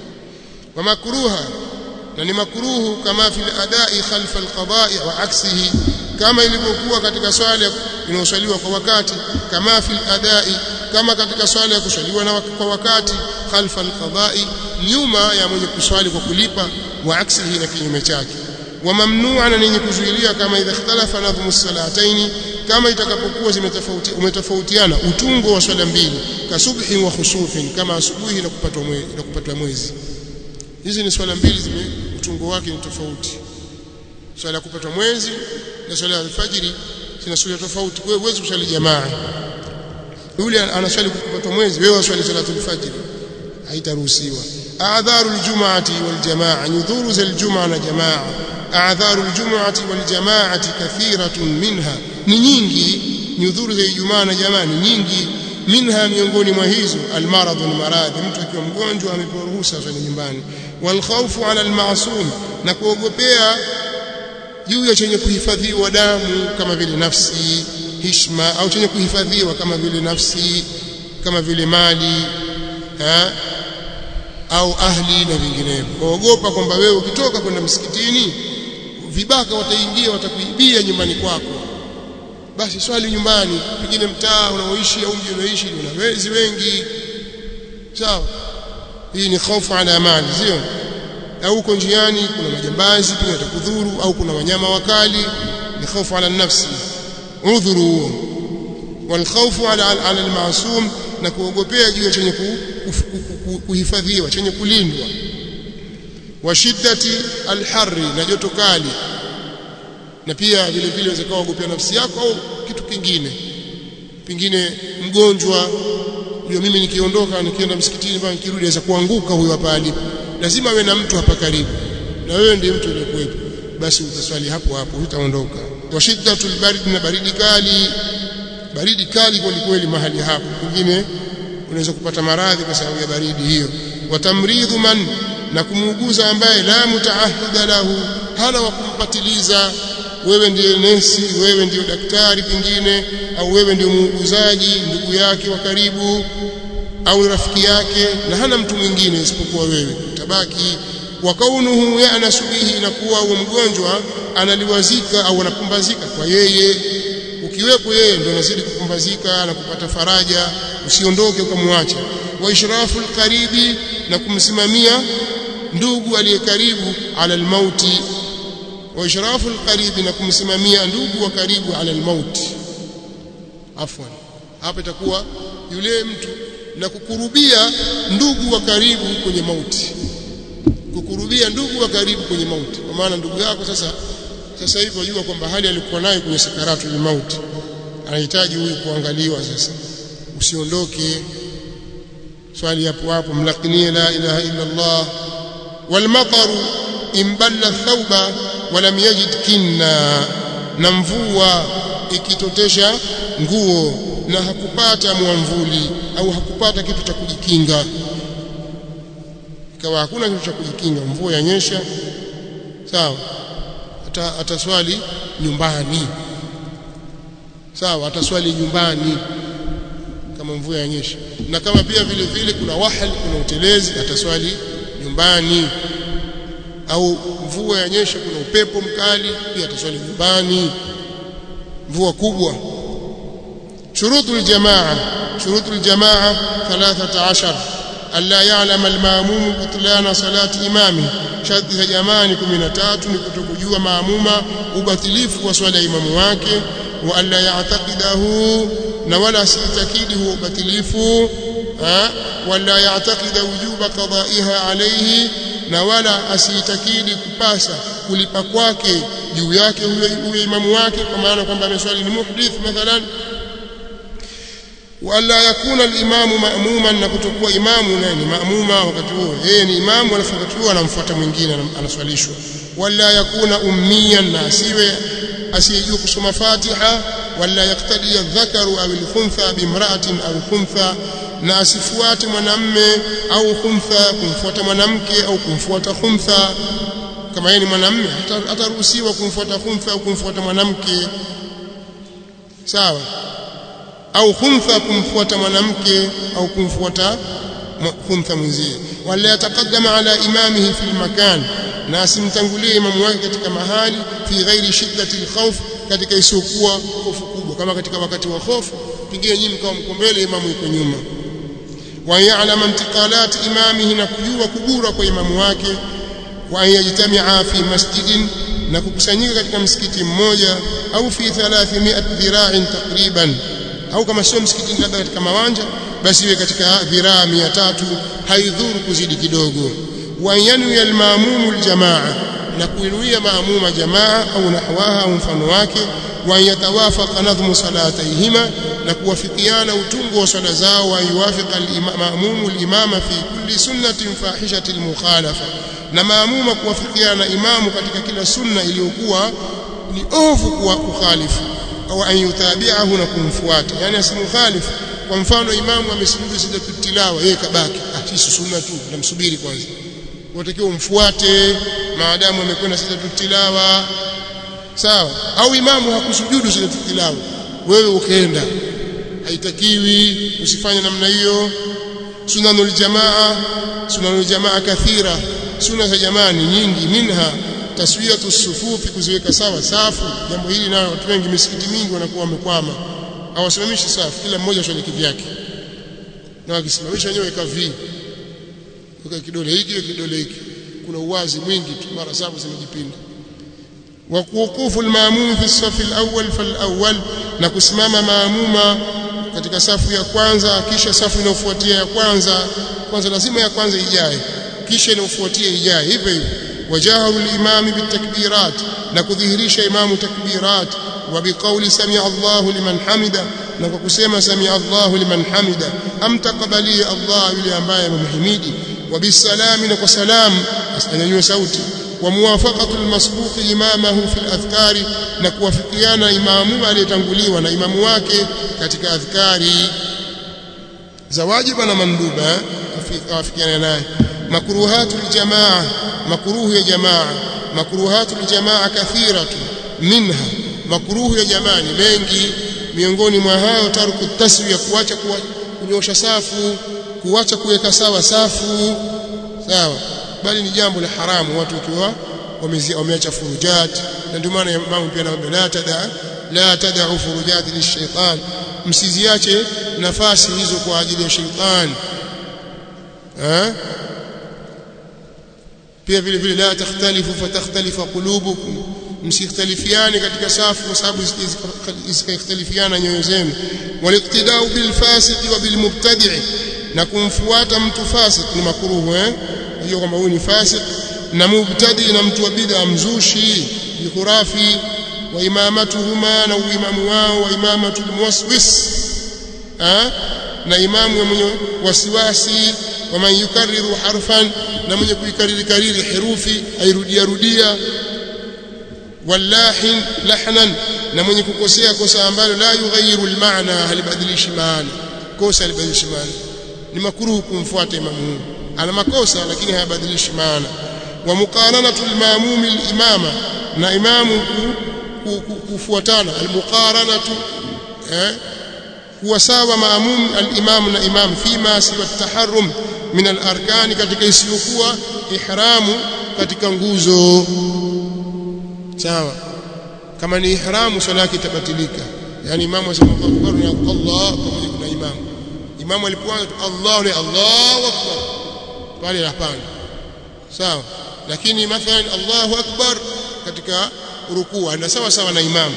Wa makruha, na ni makruhu kama fil adai khalfa alqada'i wa aksihi, kama ilivyokuwa katika swala inayoswaliwa kwa wakati, kama fil adai, kama katika swala ya kuswaliwa na kwa wakati, khalfa alqada'i, nyuma ya mwenye kuswali kwa kulipa, wa aksihi, na kinyume chake. Wa mamnu'an, na yenye kuzuilia kama idha ikhtalafa nadhmu salataini, kama itakapokuwa zimetofauti umetofautiana utungo wa swala mbili, kasubhi wa khusufin, kama asubuhi na kupatwa mwezi na kupatwa mwezi. Hizi ni swala mbili zime utungo wake ni tofauti. Swala ya kupatwa mwezi na swala ya alfajiri zina sura tofauti. Kwa hiyo huwezi kuswali jamaa. Yule anaswali kupatwa mwezi, wewe uswali salatul fajr, haitaruhusiwa. A'dharul jum'ati wal jamaa, nyudhuru za aljumaa na jamaa. A'dharul jum'ati wal jamaa'ati kathiratun minha, ni nyingi. Nyudhuru za Ijumaa na jamaa ni nyingi. Minha, miongoni mwa hizo, almaradhu, ni maradhi, mtu akiwa mgonjwa amepewa ruhusa aswali nyumbani. Wal khawfu ala almasum, na kuogopea juu ya chenye kuhifadhiwa damu kama vile nafsi, hishma, au chenye kuhifadhiwa kama vile nafsi, kama vile mali ha? au ahli na vinginevyo. Kuogopa kwamba wewe ukitoka kwenda msikitini vibaka wataingia watakuibia nyumbani kwako, basi swali nyumbani, pengine mtaa unaoishi au mji unaoishi una wezi wengi, sawa? Hii ni hofu ala mali, sio? Au uko njiani kuna majambazi pia watakudhuru, au kuna wanyama wakali, ni hofu ala nafsi. udhuru wal khawfu ala ala al-ma'sum na kuogopea juu ya chenye kuhifadhiwa chenye kulindwa wa shiddati al-harri na joto kali na pia vile vile unaweza kuogopea nafsi yako au kitu kingine pengine mgonjwa ndio mimi nikiondoka nikienda msikitini bwana nikirudi aweza kuanguka huyo hapa alipo lazima awe na mtu hapa karibu na wewe ndiye mtu uliyekuwepo basi utaswali hapo hapo utaondoka wa shiddatul barid na baridi kali baridi kali kweli kweli mahali hapo pengine unaweza kupata maradhi kwa sababu ya baridi hiyo watamridhu man na kumuuguza ambaye la mutaahida lahu hana wa kumpatiliza wewe ndiye nesi wewe ndiye daktari pengine au wewe ndiye muuguzaji ndugu yake wa karibu au rafiki yake na hana mtu mwingine isipokuwa wewe tabaki wa kaunuhu ya'nasu bihi na kuwa huo mgonjwa analiwazika au anapumbazika kwa yeye ukiwepo yeye ndio unazidi kupumbazika na kupata faraja usiondoke ukamwacha wa ishraful qaribi na kumsimamia ndugu aliyekaribu ala almauti wa ishraful qaribi na kumsimamia ndugu wa karibu ala almauti afwan hapa itakuwa yule mtu na kukurubia ndugu wa karibu kwenye mauti kukurubia ndugu wa karibu kwenye mauti kwa maana ndugu yako sasa sasa hivi wajua kwamba hali alikuwa nayo kwenye sakaratu ya mauti anahitaji huyu kuangaliwa sasa usiondoke swali hapo hapo mlaqinie la ilaha illa Allah wal mataru imballa thawba wa lam yajid kinna na mvua ikitotesha nguo na hakupata mwamvuli au hakupata kitu cha kujikinga ikawa hakuna kitu cha kujikinga mvua yanyesha sawa ata ataswali nyumbani sawa ataswali nyumbani kama mvua yanyesha na kama pia vile vile kuna wahal kuna utelezi ataswali nyumbani au mvua yanyesha kuna upepo mkali pia ataswali nyumbani mvua kubwa shurutul jamaa shurutul jamaa thalathata ashar alla ya'lam al-ma'mum butlana salati imami sharti za jamaa ni kumi na tatu ni kutokujua maamuma ubatilifu wa swala ya imamu wake wa alla ya'taqidahu na wala asitakidi huo ubatilifu wala ya'taqida wujuba qada'iha alayhi na wala asitakidi kupasa kulipa kwake juu yake huyo imamu wake kwa maana kwamba ameswali ni muhdith mathalan wala yakuna al-imamu ma'muman na kutokuwa imamu nani maamuma wakati huo yeye ni imamu alafu wakati huo anamfuata mwingine anaswalishwa wala yakuna ummiyan na asiwe asiyejua kusoma Fatiha wala yaktadi adh-dhakaru au al-khuntha bimra'atin au khuntha na asifuate mwanamme au khuntha kumfuata mwanamke au kumfuata khuntha kama yeye ni mwanamme ataruhusiwa kumfuata khuntha au kumfuata mwanamke sawa au khuntha kumfuata mwanamke au kumfuata khuntha mwenzie wala yataqaddama ala imamihi fil makan na asimtangulie imamu wake katika mahali fi ghairi shiddati al-khawf katika isokuwa hofu kubwa kama katika wakati wa hofu pengine nyinyi mkao mko mbele imamu yuko nyuma wa ya'lam intiqalat imamihi na kujua kubura kwa imamu wake wa yajtami'a fi masjidin na kukusanyika katika msikiti mmoja au fi thalathimi'a dhira'in takriban au kama sio msikitini labda katika mawanja basi iwe katika dhiraa mia tatu haidhuru kuzidi kidogo wa yanwi al-ma'mum al-jamaa na kuinuia maamuma jamaa au nahwaha au mfano wake wa yatawafaqa nadhmu salatayhima na kuwafikiana utungo wa swala zao wa yuwafiqa al-ma'mum al-imama fi kulli sunnatin fahishatil mukhalafa na maamuma kuwafikiana imamu katika kila sunna iliyokuwa ni ovu kwa kukhalifu au an yutabi'ahu na kumfuata yani asimkhalifu kwa mfano imamu amesujudu sijatu tilawa yeye kabaki ah si sunna tu namsubiri kwanza unatakiwa umfuate maadamu amekwenda sijatu tilawa sawa au imamu hakusujudu sijatu tilawa wewe ukaenda haitakiwi usifanye namna hiyo sunanul jamaa sunanul jamaa kathira sunna za jamaa ni nyingi minha taswiyatu sufufi kuziweka sawa safu jambo hili nalo watu wengi misikiti mingi wanakuwa wamekwama hawasimamishi safu kila mmoja swali kivyake na wakisimamisha wenyewe weka vi weka kidole hiki kidole hiki kuna uwazi mwingi tu mara safu zimejipinda wa kuqufu al-ma'mum fi as-saff al-awwal fal-awwal na kusimama maamuma katika safu ya kwanza kisha safu inayofuatia ya kwanza kwanza lazima ya kwanza ijae kisha inayofuatia ijae hivyo hivyo wajaharu al-imam bitakbirat na kudhihirisha imamu takbirat wa biqawli sami'a Allahu liman hamida na kwa kusema sami'a Allahu liman hamida amtaqabali Allah yule ambaye amemhimidi wa bisalami na kwa salam asanyanywe sauti wa muwafaqatu al-masbuq imamahu fi al-adhkari na kuwafikiana imamu aliyetanguliwa na imamu wake katika adhkari za wajibu na manduba afikiana naye makruhatu al-jamaa makruhu ya jamaa makruhatu al-jamaa kathiratu minha makruhu ya jamaa ni mengi miongoni mwa hayo taruku taswiya kuacha kunyosha safu kuacha kuweka sawa safu sawa bali ni jambo la haramu watu wakiwa wameacha furujat na ndio maana Imam pia anaomba la tada la tad'u furujat lishaitan msiziache nafasi hizo kwa ajili ya shaytan eh pia vile vile la takhtalifu fatakhtalifa qulubukum msikhtalifiane katika safu kwa sababu zikikhtalifiana nyoyo zenu waliqtidau bil fasiqi wa bil mubtadi' na kumfuata mtu fasik ni makruhu eh hiyo kwamba huyu ni fasik na mubtadi na mtu wa bid'a mzushi bikhurafi wa imamatuhuma na uimamu wao wa imamatul muwaswis eh na imamu mwenye wasiwasi wa man yukarriru harfan na mwenye kuikariri kariri herufi airudia rudia wallahin lahnan na mwenye kukosea kosa ambalo la yughayyiru almaana halibadilishi maana kosa halibadilishi maana ni makruhu kumfuata imamu ana makosa lakini hayabadilishi maana wa muqaranatu almamum alimama na imamu kufuatana almuqaranatu eh huwa sawa maamum al-imam na imam fima siwa taharrum min al-arkan katika isiyokuwa ihramu katika nguzo sawa kama ni ihramu swala yake itabatilika yani imamu asema akbar ni Allah pamoja kuna imamu imamu alipoanza Allah ni Allahu akbar pale hapana sawa lakini mathalan Allahu akbar katika rukuu na sawa sawa na imamu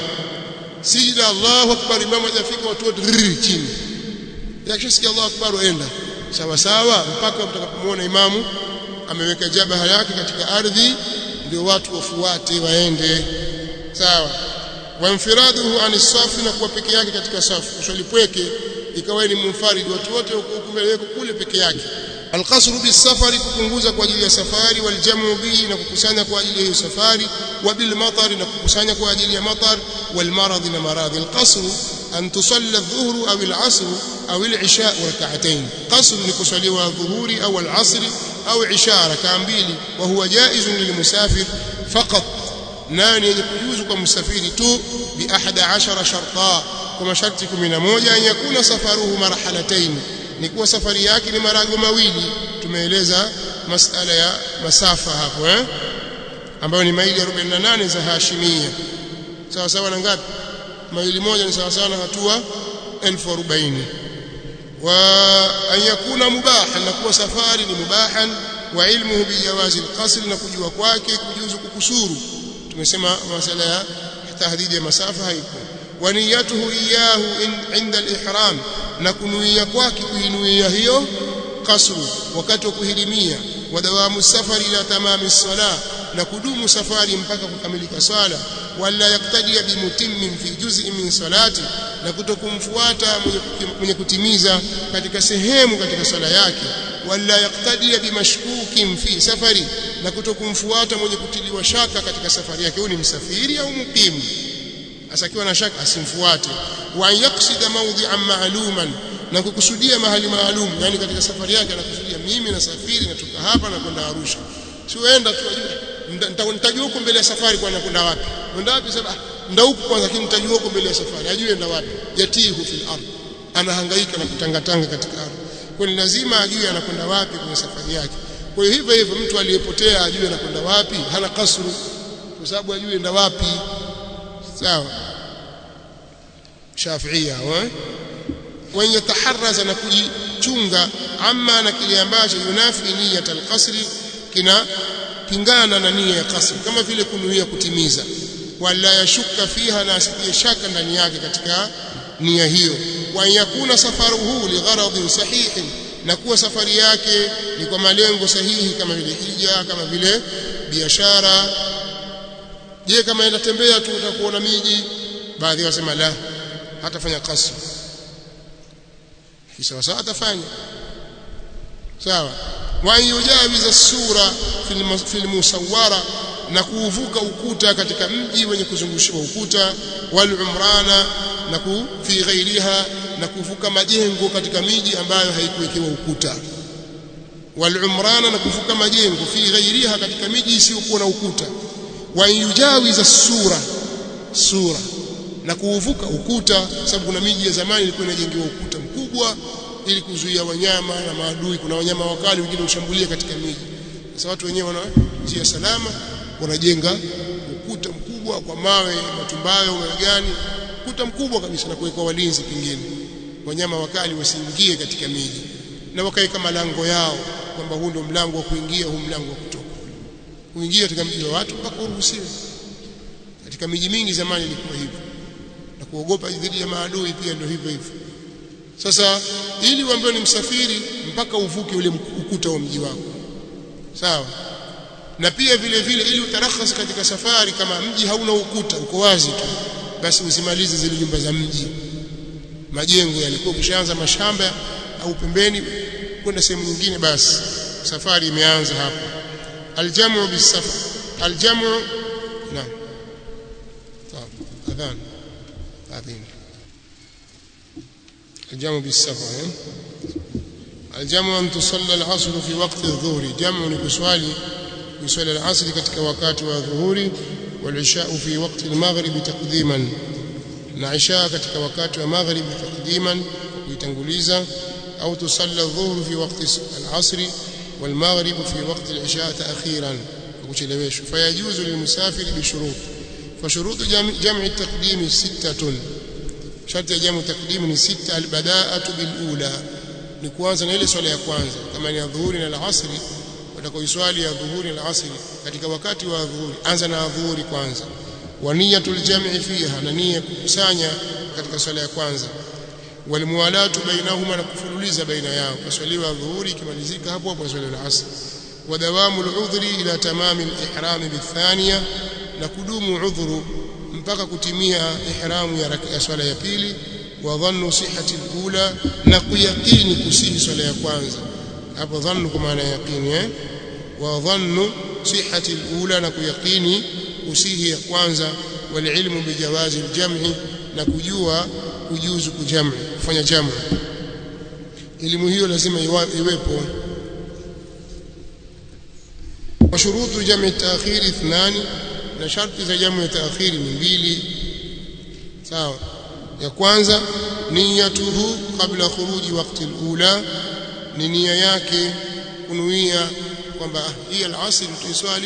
sijida Allahu akbar imamu hajafika watu wote chini yakishisikia Allahu akbar waenda sawa sawa mpaka mtakapomuona imamu ameweka jabaha yake katika ardhi ndio watu wafuate waende sawa wa infiraduhu anis-safi na kuwa peke yake katika safu kuswali pweke ikawa ni munfarid watu wote huko mbele kule peke yake alqasru bis-safari kupunguza kwa ajili ya safari waljamu bihi na kukusanya kwa ajili ya safari wa bil matar na kukusanya kwa ajili ya matar wal marad na maradhi alqasru an tusalla adh-dhuhru aw al-'asr aw al-'isha rak'atayn qasr ni kusaliwa dhuhuri au al-'asr au isha rak'a mbili wa huwa jaiz lilmusafir faqat nani yenye kujuzu kwa msafiri tu bi ahada ashara sharta kwa masharti kumi na moja an yakuna safaruhu marhalatayn ni kuwa safari yake ni marago mawili tumeeleza masala ya masafa hapo eh ambayo ni maili arobaini na nane za hashimia sawa sawa na ngapi maili moja ni sawa sawa na hatua elfu arobaini wa an yakuna mubahan na kuwa safari ni mubahan wa ilmuhu bi jawazi alqasr na kujua kwake kujuzu kukusuru tumesema masala ya tahdidi ya masafa haipo wa niyatuhu iyahu inda al-ihram na kunuia kwake kuinuia hiyo kasru wakati wa kuhirimia wa dawamu safari ila tamami as-salah na kudumu safari mpaka kukamilika swala wala yaktadia bimutimmin fi juz'in min salati na kutokumfuata mwenye kutimiza katika sehemu katika swala yake wala yaktadia bimashkukin fi safari na kutokumfuata mwenye kutiliwa shaka katika safari yake huyu ni msafiri au mukimu asakiwa na shaka asimfuate wa yaksida mawdhi'an ma'luman na kukusudia mahali maalum yani katika safari yake anakusudia mimi nasafiri natoka hapa na kwenda Arusha sienda tu ajue nitajua huko mbele ya safari kwa nakwenda wapi kwenda wapi sasa ndio huko kwanza lakini nitajua huko mbele ya safari ajue enda wapi yatihu fil ardh anahangaika na kutangatanga katika ardhi kwa ni lazima ajue anakwenda wapi kwenye safari yake kwa hiyo hivyo hivyo mtu aliyepotea ajue anakwenda wapi hana kasru kwa sababu ajue enda wapi sawa Shafiia wa wenye taharaza na kujichunga amma na kile ambacho yunafi niyat al-qasri kina pingana na nia ya qasr kama vile kunuia kutimiza wala yashuka fiha, na asitie shaka ndani yake katika nia hiyo. Wa yakuna safaruhu li gharadin sahihin, na kuwa safari yake ni kwa malengo sahihi, kama vile hija, kama vile biashara. Je, kama inatembea tu utakuona miji? Baadhi wasema la, hatafanya kasr, kisha sawa atafanya sawa. Wa yujawiza sura fil musawwara, na kuvuka ukuta katika mji wenye kuzungushiwa ukuta. Wal umrana, na ku fi ghairiha, na kuvuka majengo katika miji ambayo haikuwekewa ukuta. Wal umrana, na kuvuka majengo fi ghairiha, katika miji isiyokuwa na ukuta. Wa yujawiza sura sura, na kuvuka ukuta, sababu kuna miji ya zamani ilikuwa inajengewa ukuta mkubwa ili kuzuia wanyama na maadui. Kuna wanyama wakali wengine ushambulia katika miji. Sasa watu wenyewe wana njia salama, wanajenga ukuta mkubwa kwa mawe, matumbayo, gani, ukuta mkubwa kabisa, na kuweka walinzi pengine wanyama wakali wasiingie katika miji, na wakaweka malango yao kwamba huu ndio mlango wa kuingia, huu mlango wa kutoka. Kuingia katika miji wa watu mpaka uruhusiwe. Katika miji mingi zamani ilikuwa hivyo, na kuogopa dhidi ya maadui pia ndio hivyo hivyo. Sasa ili uambiwe ni msafiri mpaka uvuke ule ukuta wa mji wako, sawa. Na pia vile vile ili utarakhas katika safari, kama mji hauna ukuta, uko wazi tu, basi usimalize zile nyumba za mji, majengo yalikuwa. Ukishaanza mashamba au pembeni kwenda sehemu nyingine, basi safari imeanza hapo. Aljamu bisafar, aljamu naam, sawa. Adhan adhin الجمع بالسفر. الجمع أن تصلى العصر في وقت الظهر، جمع لكسوالي يصلي العصر katika wakati wa dhuhuri, والعشاء في وقت المغرب تقديما، na isha katika wakati wa maghrib taqdiman, kuitanguliza. au tusalla adh-dhuhr fi waqti al-'asr wal-maghrib fi waqti al-isha ta'khiran, kucheleweshwa. Fayajuzu lilmusafiri bi shurut, fa shurut jam'i at-taqdim sittatun, sharti ya jamu takdimu ni sita. Albadaatu bilula, ni kuanza na ile swala ya kwanza. Kama ni adhuhuri na alasri, utakaoiswali ya adhuhuri na alasri katika wakati wa adhuhuri, anza na adhuhuri kwanza. Wa niyatul jam'i fiha, na nia kukusanya katika swala ya kwanza. Wal muwalatu bainahuma, na kufululiza baina yao, kuswaliwa adhuhuri ikimalizika hapo hapo swala ya alasri. Wa dawamul udhri ila tamamil ihram bithaniya, na kudumu udhuru mpaka kutimia ihramu ya raka ya swala ya pili. Wa dhannu sihhati al-ula, na kuyakini kusihi swala ya kwanza. Hapo dhannu kwa maana yaqini, eh wa dhannu sihhati al-ula, na kuyakini kusihi ya kwanza. Wal ilmu bi jawazi al-jam'i, na kujua kujuzu kujam'i, kufanya jam'i. Elimu hiyo lazima iwepo. Wa shurutu jam'i at-ta'khir ithnani, na sharti za jamu ya taakhiri ni mbili, sawa. Ya kwanza niyatuhu kabla khuruji waqti al-ula, ni nia yake kunuia kwamba hii al-asr tuiswali,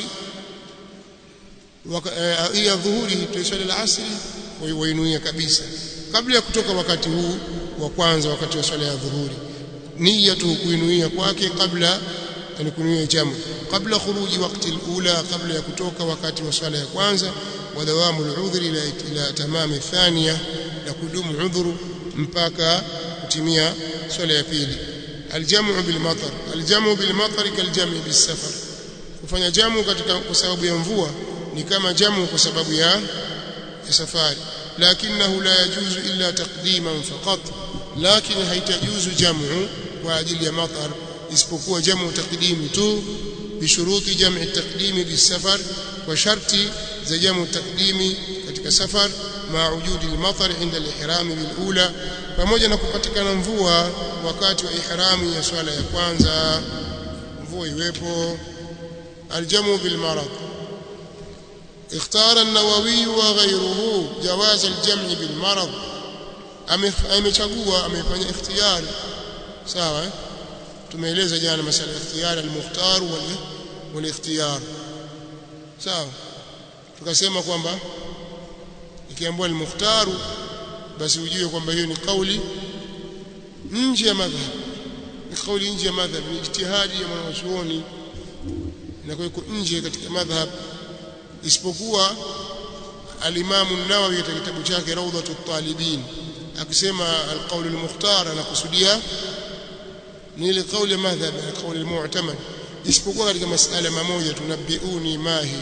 hii adhuhuri tuiswali al-asr, wa inuia kabisa kabla ya kutoka wakati huu wa kwanza, wakati wa swala ya dhuhuri. Niyatuhu, kuinuia kwake, kabla yani kunuia jamu kabla khuruji waqti al-ula, kabla ya kutoka wakati wa swala ya kwanza. Wa dawamu al-udhri ila ila tamami thaniya, na kudumu udhuru mpaka kutimia swala ya pili. Aljamu bil matar, aljamu bil matar kaljami bis safar, kufanya jamu katika kwa sababu ya mvua ni kama jamu kwa sababu ya safari. Lakinahu la yajuzu illa taqdiman faqat, lakini haitajuzu jamu kwa ajili ya matar isipokuwa jamu taqdimi tu. Bishuruti jam'i taqdimi bisafar, wa sharti za jamu taqdimi katika safar. Ma wujudi al-matar inda al-ihram bil-ula, pamoja na kupatikana mvua wakati wa ihrami ya swala ya kwanza, mvua iwepo. Aljamu bil marad, ikhtara an-Nawawi wa ghayruhu jawaz al-jam'i bil marad, amechagua amefanya ikhtiyari, sawa. Tumeeleza jana masala ya ikhtiyar al-mukhtar wal ikhtiyar, sawa. Tukasema kwamba ikiambiwa al-mukhtar, basi ujue kwamba hiyo ni kauli nje ya madhhab, ni kauli nje ya madhhab, ni ijtihadi ya mwanachuoni, na kwa hiyo nje katika madhhab, isipokuwa al-Imam an-Nawawi katika kitabu chake Rawdatut Talibin akisema al-qawl al-mukhtar anakusudia ni ile kauli ya madhhab na kauli al-mu'tamad isipokuwa katika masala mamoja tunabbiuni mahi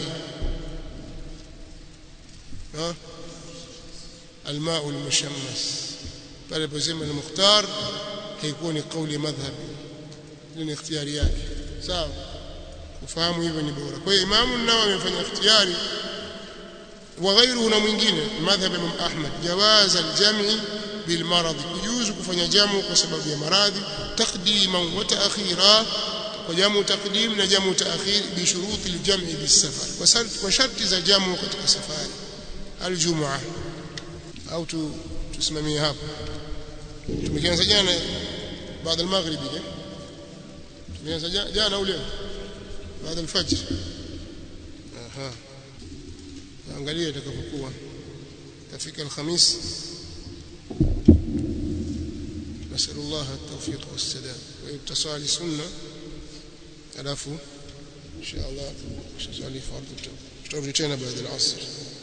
ha al-ma'u al-mushammas pale posema al-mukhtar haikuwa ni kauli madhhab ni ikhtiyari yake sawa kufahamu hivyo ni bora kwa hiyo Imam an-Nawawi amefanya ikhtiyari wa ghairuhu na mwingine madhhab Imam Ahmad jawaz al-jam'i bil marad kujuzu kufanya jamu kwa sababu ya maradhi taqdiman wa ta'khira kwa jamu taqdim na jamu ta'khir bi shuruti al-jam'i bis safar kwa sharti kwa sharti za jamu katika safari al-jum'a au tu tusimamie hapo tumeanza jana baada ya magharibi je tumeanza jana au leo baada ya fajr aha angalia itakapokuwa tafika alhamis nasallallahu at-tawfiq was-sadad wa ittisali sunna alafu insha Allah tusali fardhu tutarudi tena baada ya asr